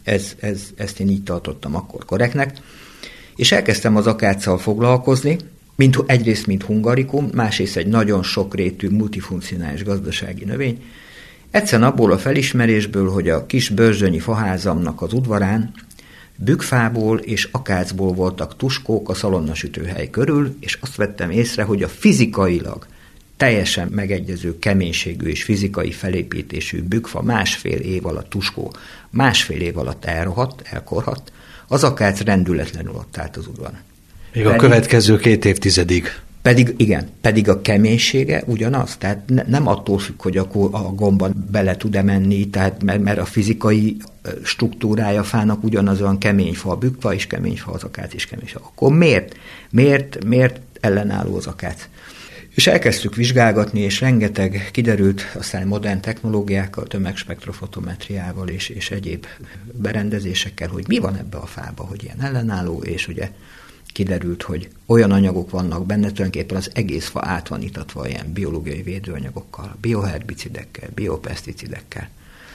Ez, ez, ezt én így tartottam akkor korrektnek. És elkezdtem az akáccal foglalkozni, mint, egyrészt mint hungarikum, másrészt egy nagyon sokrétű, multifunkcionális gazdasági növény. Egyszerűen abból a felismerésből, hogy a kis börzsönyi faházamnak az udvarán bükkfából és akácból voltak tuskók a szalonnasütőhely körül, és azt vettem észre, hogy a fizikailag teljesen megegyező keménységű és fizikai felépítésű bükkfa másfél év alatt, tuskó másfél év alatt elrohadt, elkorhadt, az akác rendületlenül ott állt az udvaron. Még a következő két évtizedig. Pedig igen, pedig a keménysége ugyanaz, tehát ne, nem attól függ, hogy akkor a gomban bele tud-e menni, tehát mert, mert a fizikai struktúrája fának ugyanaz, olyan kemény fa a bükkfa, és kemény fa az akác, és kemény fa. Akkor miért? Miért, miért ellenálló az akác? És elkezdtük vizsgálgatni, és rengeteg kiderült, aztán modern technológiákkal, tömegspektrofotometriával és, és egyéb berendezésekkel, hogy mi van ebbe a fába, hogy ilyen ellenálló, és ugye kiderült, hogy olyan anyagok vannak benne, tulajdonképpen az egész fa át van itatva ilyen biológiai védőanyagokkal, bioherbicidekkel, biopeszticidekkel.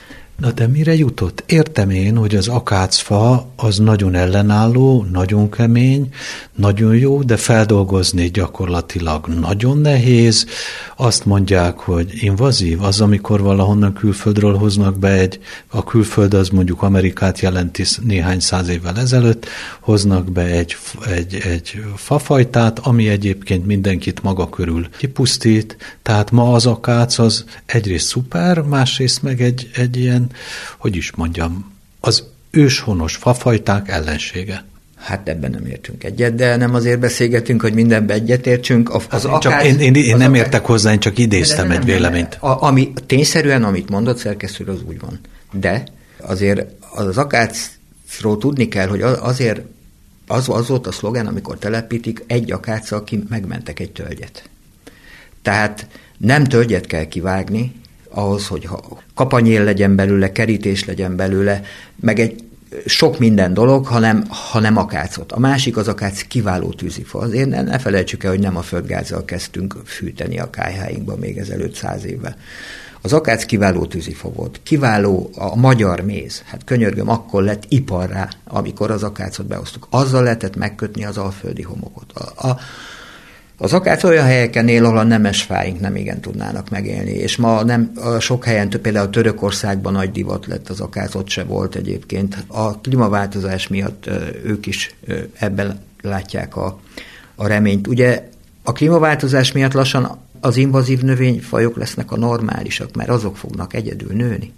Na de mire jutott? Értem én, hogy az akácfa az nagyon ellenálló, nagyon kemény, nagyon jó, de feldolgozni gyakorlatilag nagyon nehéz. Azt mondják, hogy invazív, az, amikor valahonnan külföldről hoznak be egy, a külföld az mondjuk Amerikát jelenti néhány száz évvel ezelőtt, hoznak be egy, egy, egy fafajtát, ami egyébként mindenkit maga körül kipusztít, tehát ma az akác az egyrészt szuper, másrészt meg egy, egy ilyen, hogy is mondjam, az őshonos fafajták ellensége. Hát ebben nem értünk egyet, de nem azért beszélgetünk, hogy mindenben egyetértsünk. Az az akác, csak én, én, én az nem akác, értek hozzá, én csak idéztem nem, egy nem, véleményt. Nem, a, ami, tényszerűen, amit mondott szerkesztő, az úgy van. De azért az akácról tudni kell, hogy azért az, az volt a szlogán, amikor telepítik, egy akáccal ki megmentek egy tölgyet. Tehát nem tölgyet kell kivágni, ahhoz, hogy ha kapanyél legyen belőle, kerítés legyen belőle, meg egy sok minden dolog, hanem, hanem akácot. A másik az akác kiváló tűzifa. Azért ne, ne felejtsük el, hogy nem a földgázzal kezdtünk fűteni a kályháinkba még ezelőtt száz évvel. Az akác kiváló tűzifa volt. Kiváló a magyar méz. Hát könyörgöm, akkor lett iparrá, amikor az akácot behoztuk. Azzal lehetett megkötni az alföldi homokot. A, a Az akác olyan helyeken él, ahol a nemes fáink nem igen tudnának megélni, és ma nem, a sok helyen, például a Törökországban nagy divat lett az akác, ott se volt egyébként. A klímaváltozás miatt ők is ebben látják a, a reményt. Ugye a klímaváltozás miatt lassan az invazív növényfajok lesznek a normálisak, mert azok fognak egyedül nőni.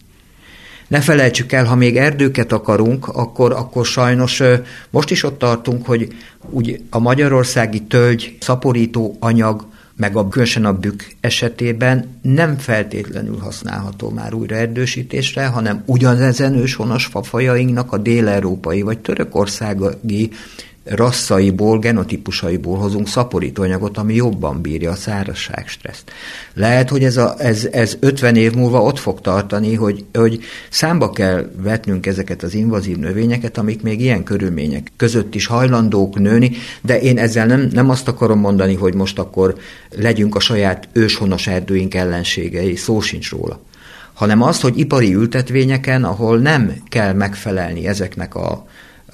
Ne felejtsük el, ha még erdőket akarunk, akkor, akkor sajnos most is ott tartunk, hogy úgy a magyarországi tölgy, szaporító anyag, meg a, különösen a bükk esetében nem feltétlenül használható már újra erdősítésre, hanem ugyanezen őshonos fafajainknak a dél-európai vagy törökországi rasszaiból, genotípusaiból hozunk szaporítóanyagot, ami jobban bírja a szárazság stresszt. Lehet, hogy ez, a, ez, ez ötven év múlva ott fog tartani, hogy, hogy számba kell vetnünk ezeket az invazív növényeket, amik még ilyen körülmények között is hajlandók nőni, de én ezzel nem, nem azt akarom mondani, hogy most akkor legyünk a saját őshonos erdőink ellenségei, szó sincs róla, hanem azt, hogy ipari ültetvényeken, ahol nem kell megfelelni ezeknek a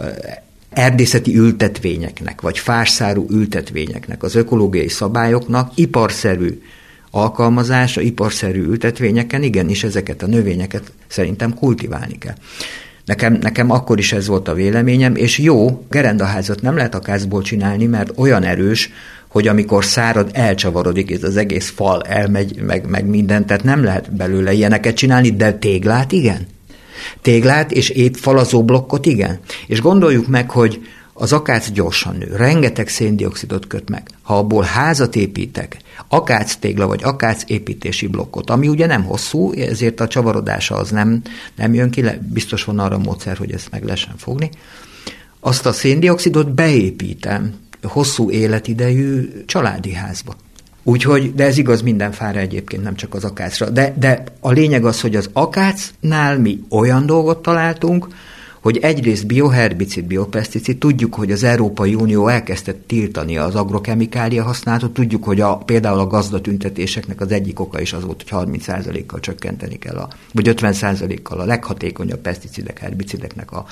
erdészeti ültetvényeknek, vagy fásszárú ültetvényeknek, az ökológiai szabályoknak iparszerű alkalmazása, iparszerű ültetvényeken, igenis ezeket a növényeket szerintem kultiválni kell. Nekem, nekem akkor is ez volt a véleményem, és jó, gerendaházat nem lehet akácból csinálni, mert olyan erős, hogy amikor szárad, elcsavarodik, és az egész fal elmegy, meg, meg minden, tehát nem lehet belőle ilyeneket csinálni, de téglát igen. Téglát és épp falazó blokkot, igen. És gondoljuk meg, hogy az akác gyorsan nő, rengeteg széndioxidot köt meg. Ha abból házat építek, akác tégla vagy akác építési blokkot, ami ugye nem hosszú, ezért a csavarodása az nem, nem jön ki, biztos van arra módszer, hogy ezt meg lehessen fogni, azt a széndioxidot beépítem hosszú életidejű családi házba. Úgyhogy, de ez igaz minden fára egyébként, nem csak az akácra. De, de a lényeg az, hogy az akácnál mi olyan dolgot találtunk, hogy egyrészt bioherbicid, biopeszticid, tudjuk, hogy az Európai Unió elkezdte tiltani az agrokemikália használatot, tudjuk, hogy a, például a gazdatüntetéseknek az egyik oka is az volt, hogy harminc százalékkal csökkenteni kell, a, vagy ötven százalékkal a leghatékonyabb peszticidek, herbicideknek a,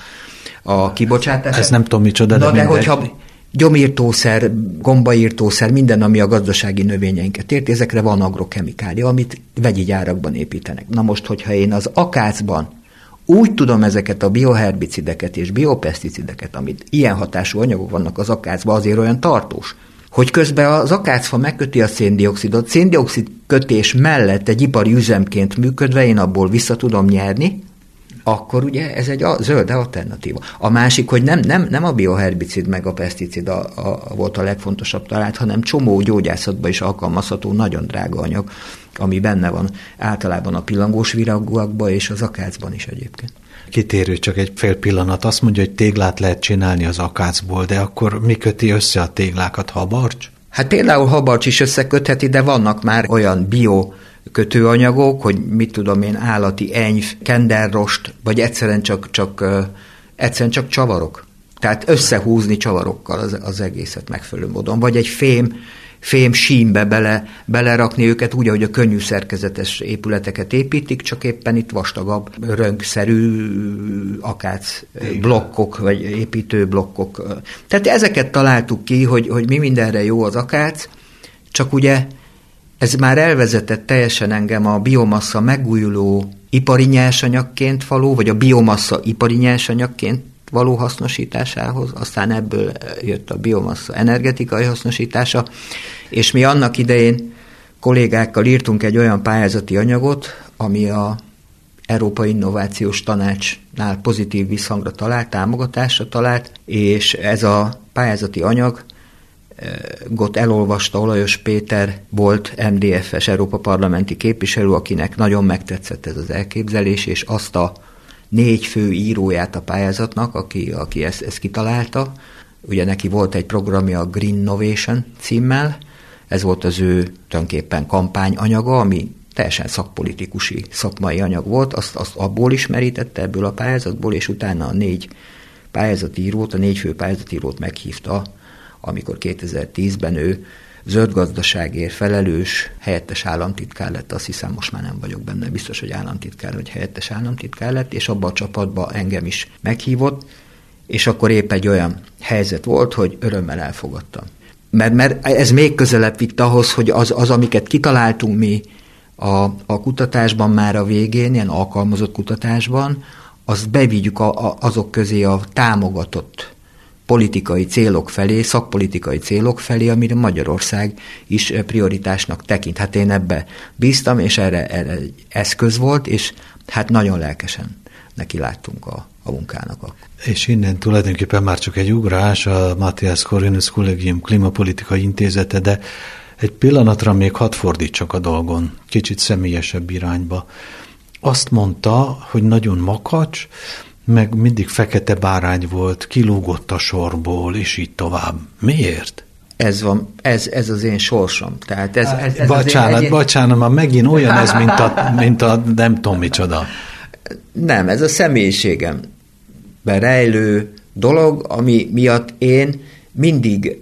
a kibocsátását. Ez nem tudom micsoda, de, Na, de hogyha gyomírtószer, gombaírtószer, minden, ami a gazdasági növényeinket érti, ezekre van agrokemikália, amit vegyi gyárakban építenek. Na most, hogyha én az akácban úgy tudom ezeket a bioherbicideket és biopeszticideket, amit ilyen hatású anyagok vannak az akácban, azért olyan tartós, hogy közben az akácfa megköti a széndioxidot, széndioxid kötés mellett egy ipari üzemként működve én abból vissza tudom nyerni, akkor ugye ez egy a, zöld alternatíva. A másik, hogy nem, nem, nem a bioherbicid meg a peszticid a, a, volt a legfontosabb talált, hanem csomó gyógyászatban is alkalmazható, nagyon drága anyag, ami benne van általában a pillangós virágúakban és az akácban is egyébként. Kitérő csak egy fél pillanat. Azt mondja, hogy téglát lehet csinálni az akácból, de akkor mi köti össze a téglákat? Habarcs? Hát például habarcs is összekötheti, de vannak már olyan bio kötőanyagok, hogy mit tudom én, állati enyv, kenderrost, vagy egyszerűen csak, csak, uh, egyszerűen csak csavarok. Tehát összehúzni csavarokkal az, az egészet megfelelő módon. Vagy egy fém, fém símbe bele, belerakni őket úgy, ahogy a könnyű szerkezetes épületeket építik, csak éppen itt vastagabb, rönkszerű akác blokkok, vagy építő blokkok. Tehát ezeket találtuk ki, hogy, hogy mi mindenre jó az akác, csak ugye ez már elvezetett teljesen engem a biomassa megújuló ipari nyersanyagként való, vagy a biomassa ipari nyersanyagként való hasznosításához, aztán ebből jött a biomassa energetikai hasznosítása, és mi annak idején kollégákkal írtunk egy olyan pályázati anyagot, ami a Európai Innovációs Tanácsnál pozitív visszhangra talált, támogatásra talált, és ez a pályázati anyag Gott elolvasta Olajos Péter, volt em dé ef-es Európa parlamenti képviselő, akinek nagyon megtetszett ez az elképzelés, és azt a négy fő íróját a pályázatnak, aki, aki ezt, ezt kitalálta. Ugye neki volt egy programja, a Green Innovation címmel, ez volt az ő tulajdonképpen kampányanyaga, ami teljesen szakpolitikusi, szakmai anyag volt, azt, azt abból ismerítette, ebből a pályázatból, és utána a négy pályázatírót, a négy fő pályázatírót meghívta, amikor kétezer-tízben ő zöld gazdaságért felelős helyettes államtitkár lett, azt hiszem most már nem vagyok benne, biztos, hogy államtitkár vagy helyettes államtitkár lett, és abban a csapatban engem is meghívott, és akkor épp egy olyan helyzet volt, hogy örömmel elfogadtam. Mert, mert ez még közelebb vitt ahhoz, hogy az, az amiket kitaláltunk mi a, a kutatásban már a végén, ilyen alkalmazott kutatásban, azt bevigyük a, a, azok közé a támogatott politikai célok felé, szakpolitikai célok felé, amire Magyarország is prioritásnak tekint. Hát én ebbe bíztam, és erre, erre egy eszköz volt, és hát nagyon lelkesen neki láttunk a, a munkának. És innen tulajdonképpen már csak egy ugrás a Matthias Corvinus Kollégium Klímapolitikai Intézete, de egy pillanatra még hadd fordítsak a dolgon, kicsit személyesebb irányba. Azt mondta, hogy nagyon makacs, meg mindig fekete bárány volt, kilúgott a sorból, és így tovább. Miért? Ez van, ez, ez az én sorsom. Tehát ez, ez, ez bocsánat, én... bocsánat, már megint olyan ez, mint a, mint a nem tudom micsoda. Nem, ez a személyiségemben rejlő dolog, ami miatt én mindig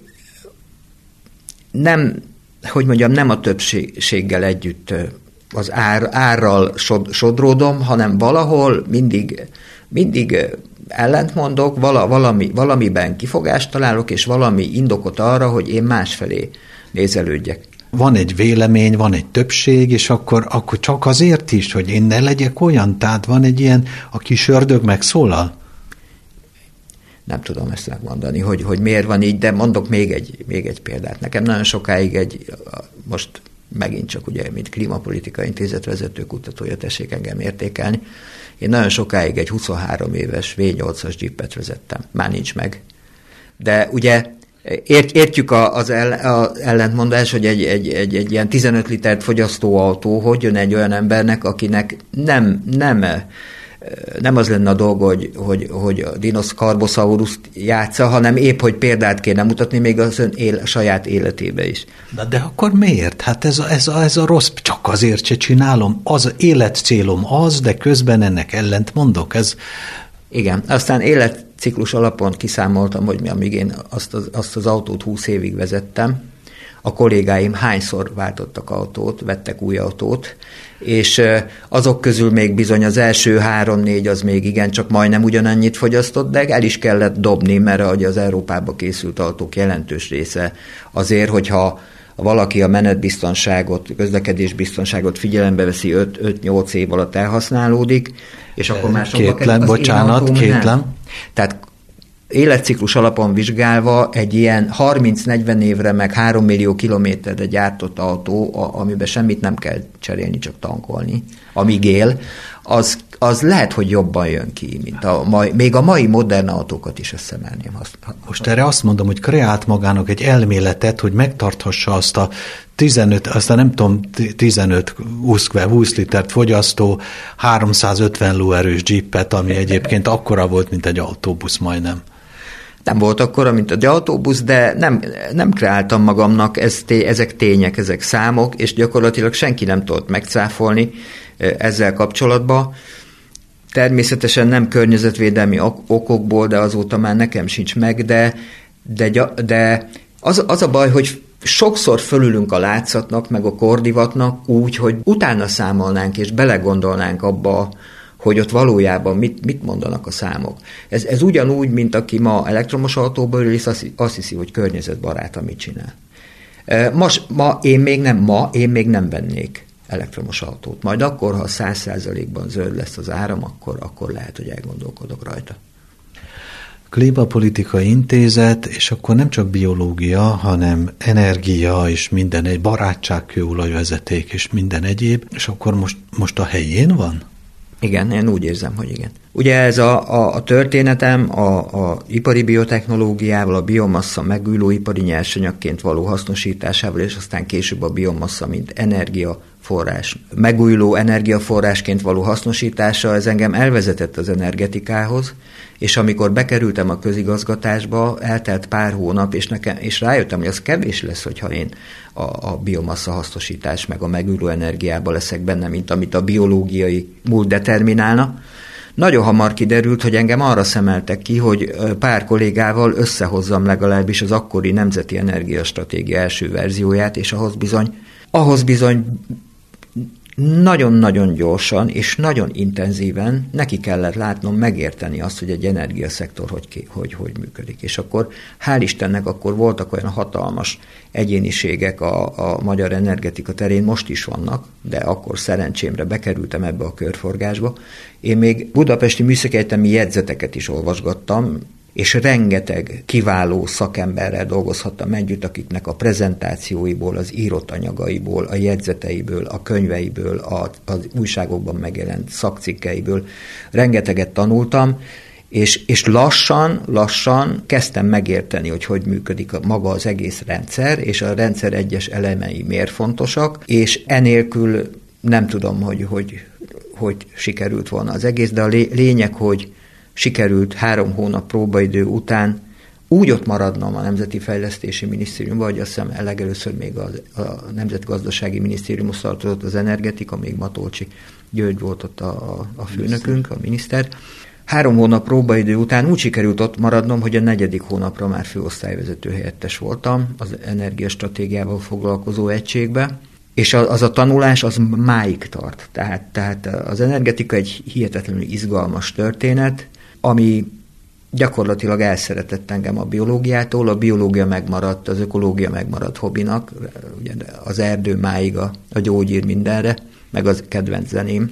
nem, hogy mondjam, nem a többséggel együtt az ár, árral sod, sodródom, hanem valahol mindig mindig ellentmondok, vala, valami, valamiben kifogást találok, és valami indokot arra, hogy én másfelé nézelődjek. Van egy vélemény, van egy többség, és akkor, akkor csak azért is, hogy én ne legyek olyan, tehát van egy ilyen, a kis ördög megszólal? Nem tudom ezt megmondani, hogy, hogy miért van így, de mondok még egy, még egy példát. Nekem nagyon sokáig egy, most megint csak ugye, mint Klímapolitikai Intézet vezető kutatója, tessék engem értékelni, én nagyon sokáig egy huszonhárom éves vé nyolcas Jeepet vezettem. Már nincs meg. De ugye ért, értjük az ellentmondás, hogy egy, egy, egy, egy ilyen tizenöt litert fogyasztó autó, hogy jön egy olyan embernek, akinek nem, nem, nem az lenne a dolga, hogy, hogy, hogy a Dinosz Carbosaurus játsza, hanem épp, hogy példát kéne mutatni még az ön él, a saját életébe is. De, de akkor miért? Hát ez a, ez, a, ez a rossz, csak azért se csinálom. Az életcélom az, de közben ennek ellent mondok. Ez... Igen, aztán életciklus alapon kiszámoltam, hogy mi, amíg én azt az, azt az autót húsz évig vezettem, a kollégáim hányszor váltottak autót, vettek új autót, és azok közül még bizony az első három-négy az még igen, csak majdnem ugyanannyit fogyasztott, de el is kellett dobni, mert ahogy az Európába készült autók jelentős része azért, hogyha valaki a menetbiztonságot, közlekedésbiztonságot figyelembe veszi öt-nyolc év alatt elhasználódik, és akkor már sokba kerül. Az bocsánat, kétlem. Tehát életciklus alapon vizsgálva egy ilyen harminc-negyven évre meg három millió kilométerre gyártott autó, amiben semmit nem kell cserélni, csak tankolni, amíg él, az, az lehet, hogy jobban jön ki, mint a mai, még a mai modern autókat is összemerném. Most erre azt mondom, hogy kreált magának egy elméletet, hogy megtarthassa azt a tizenöt, azt a nem tudom, tizenöt-húsz litert fogyasztó háromszázötven lóerős Jeepet, ami egyébként akkora volt, mint egy autóbusz majdnem. Nem volt akkora, mint egy autóbusz, de nem, nem kreáltam magamnak, ez, ezek tények, ezek számok, és gyakorlatilag senki nem tudott megcáfolni ezzel kapcsolatban. Természetesen nem környezetvédelmi okokból, de azóta már nekem sincs meg, de, de, de az, az a baj, hogy sokszor fölülünk a látszatnak, meg a kordivatnak úgy, hogy utána számolnánk és belegondolnánk abba, hogy ott valójában mit, mit mondanak a számok. Ez, ez ugyanúgy, mint aki ma elektromos autóból ül, és azt, azt hiszi, hogy környezetbarát, amit csinál. Most, ma én még nem, ma én még nem vennék elektromos autót. Majd akkor, ha száz százalékban zöld lesz az áram, akkor, akkor lehet, hogy elgondolkodok rajta. Klímapolitikai Intézet, és akkor nem csak biológia, hanem energia, és minden egy barátságkőolajvezeték, és minden egyéb, és akkor most, most a helyén van? Igen, én úgy érzem, hogy igen. Ugye ez a, a, a történetem a, a ipari biotechnológiával, a biomassa megújuló ipari nyersanyagként való hasznosításával, és aztán később a biomassa, mint energiaforrás, megújuló energiaforrásként való hasznosítása, ez engem elvezetett az energetikához, és amikor bekerültem a közigazgatásba, eltelt pár hónap, és, nekem, és rájöttem, hogy az kevés lesz, hogyha én a, a biomassa hasznosítás meg a megújuló energiában leszek benne, mint amit a biológiai múlt determinálna. Nagyon hamar kiderült, hogy engem arra szemeltek ki, hogy pár kollégával összehozzam legalábbis az akkori Nemzeti Energiastratégia első verzióját, és ahhoz bizony, ahhoz bizony nagyon-nagyon gyorsan és nagyon intenzíven neki kellett látnom megérteni azt, hogy egy energiaszektor hogy, hogy, hogy működik. És akkor hál' Istennek akkor voltak olyan hatalmas egyéniségek a, a magyar energetika terén, most is vannak, de akkor szerencsémre bekerültem ebbe a körforgásba. Én még budapesti műszaki egyetemi jegyzeteket is olvasgattam, és rengeteg kiváló szakemberrel dolgozhattam együtt, akiknek a prezentációiból, az írott anyagaiból, a jegyzeteiből, a könyveiből, a, az újságokban megjelent szakcikkeiből rengeteget tanultam, és, és lassan, lassan kezdtem megérteni, hogy hogy működik a, maga az egész rendszer, és a rendszer egyes elemei miért fontosak, és enélkül nem tudom, hogy hogy, hogy sikerült volna az egész, de a lényeg, hogy sikerült három hónap próbaidő után úgy ott maradnom a Nemzeti Fejlesztési Minisztériumban, hogy azt hiszem legelőször még a, a Nemzetgazdasági Minisztériumhoz tartozott az energetika, még Matolcsi György volt ott a, a főnökünk, a miniszter. Három hónap próbaidő után úgy sikerült ott maradnom, hogy a negyedik hónapra már főosztályvezető helyettes voltam az energiastratégiával foglalkozó egységbe, és az a tanulás az máig tart. Tehát, tehát az energetika egy hihetetlenül izgalmas történet, ami gyakorlatilag elszeretett engem a biológiától, a biológia megmaradt, az ökológia megmaradt hobbinak, ugye az erdő máig a, a gyógyír mindenre, meg az kedvenc zeném.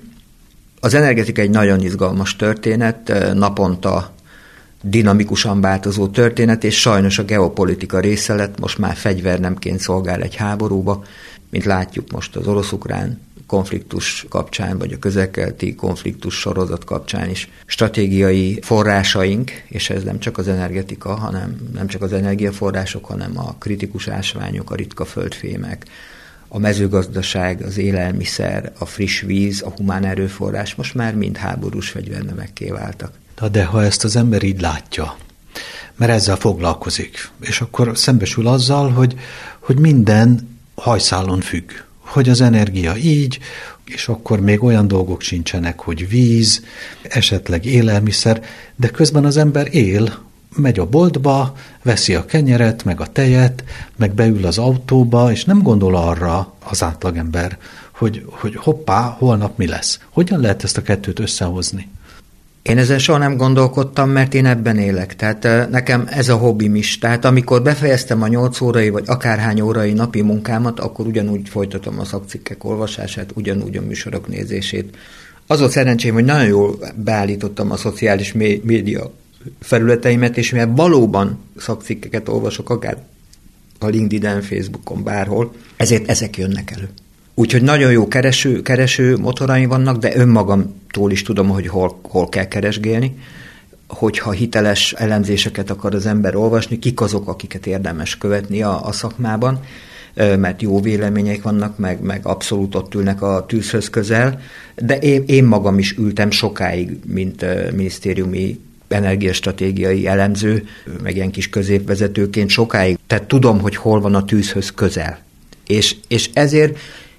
Az energetika egy nagyon izgalmas történet, naponta dinamikusan változó történet, és sajnos a geopolitika része lett, most már fegyvernemként szolgál egy háborúba, mint látjuk most az orosz-ukrán konfliktus kapcsán, vagy a közel-keleti konfliktus sorozat kapcsán is stratégiai forrásaink, és ez nem csak az energetika, hanem nem csak az energiaforrások, hanem a kritikus ásványok, a ritka földfémek, a mezőgazdaság, az élelmiszer, a friss víz, a humán erőforrás most már mind háborús fegyvernevekké váltak. De ha ezt az ember így látja, mert ezzel foglalkozik, és akkor szembesül azzal, hogy, hogy minden hajszálon függ, hogy az energia így, és akkor még olyan dolgok sincsenek, hogy víz, esetleg élelmiszer, de közben az ember él, megy a boltba, veszi a kenyeret, meg a tejet, meg beül az autóba, és nem gondol arra az átlagember, hogy, hogy hoppá, holnap mi lesz. Hogyan lehet ezt a kettőt összehozni? Én ezen soha nem gondolkodtam, mert én ebben élek. Tehát nekem ez a hobbim is. Tehát amikor befejeztem a nyolc órai, vagy akárhány órai napi munkámat, akkor ugyanúgy folytatom a szakcikkek olvasását, ugyanúgy a műsorok nézését. Az volt szerencsém, hogy nagyon jól beállítottam a szociális média felületeimet, és mivel valóban szakcikkeket olvasok, akár a LinkedIn, Facebookon, bárhol, ezért ezek jönnek elő. Úgyhogy nagyon jó kereső, kereső motoraim vannak, de önmagamtól is tudom, hogy hol, hol kell keresgélni, hogyha hiteles elemzéseket akar az ember olvasni, kik azok, akiket érdemes követni a, a szakmában, mert jó vélemények vannak, meg, meg abszolút ott ülnek a tűzhöz közel, de én, én magam is ültem sokáig, mint minisztériumi energiastratégiai elemző, meg ilyen kis középvezetőként sokáig, tehát tudom, hogy hol van a tűzhöz közel. És, és ezért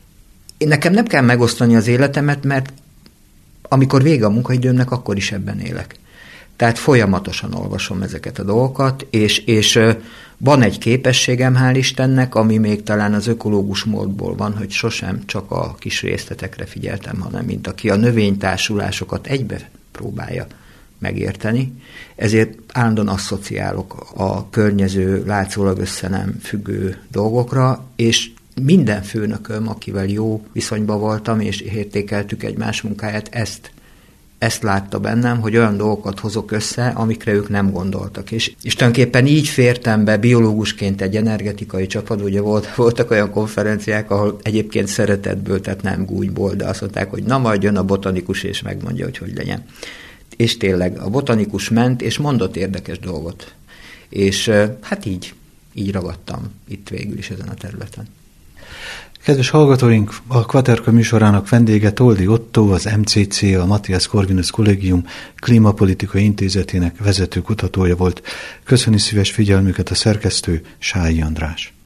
nekem nem kell megosztani az életemet, mert amikor vége a munkaidőmnek, akkor is ebben élek. Tehát folyamatosan olvasom ezeket a dolgokat, és, és van egy képességem, hál' Istennek, ami még talán az ökológus módból van, hogy sosem csak a kis részletekre figyeltem, hanem mint aki a növénytársulásokat egybe próbálja megérteni. Ezért állandóan asszociálok a környező, látszólag össze nem függő dolgokra, és minden főnököm, akivel jó viszonyban voltam, és értékeltük egymás munkáját, ezt, ezt látta bennem, hogy olyan dolgokat hozok össze, amikre ők nem gondoltak. És, és tulajdonképpen így fértem be biológusként egy energetikai csapatba, ugye volt, voltak olyan konferenciák, ahol egyébként szeretetből, tehát nem gúnyból, de azt mondták, hogy na majd jön a botanikus, és megmondja, hogy hogy legyen. És tényleg a botanikus ment, és mondott érdekes dolgot. És hát így, így ragadtam itt végül is ezen a területen. Kedves hallgatóink, a Kvaterka műsorának vendége Toldy Ottó, az em cé cé, a Matthias Corvinus Kollégium Klímapolitikai Intézetének vezető kutatója volt. Köszöni szíves figyelmüket a szerkesztő, Sályi András.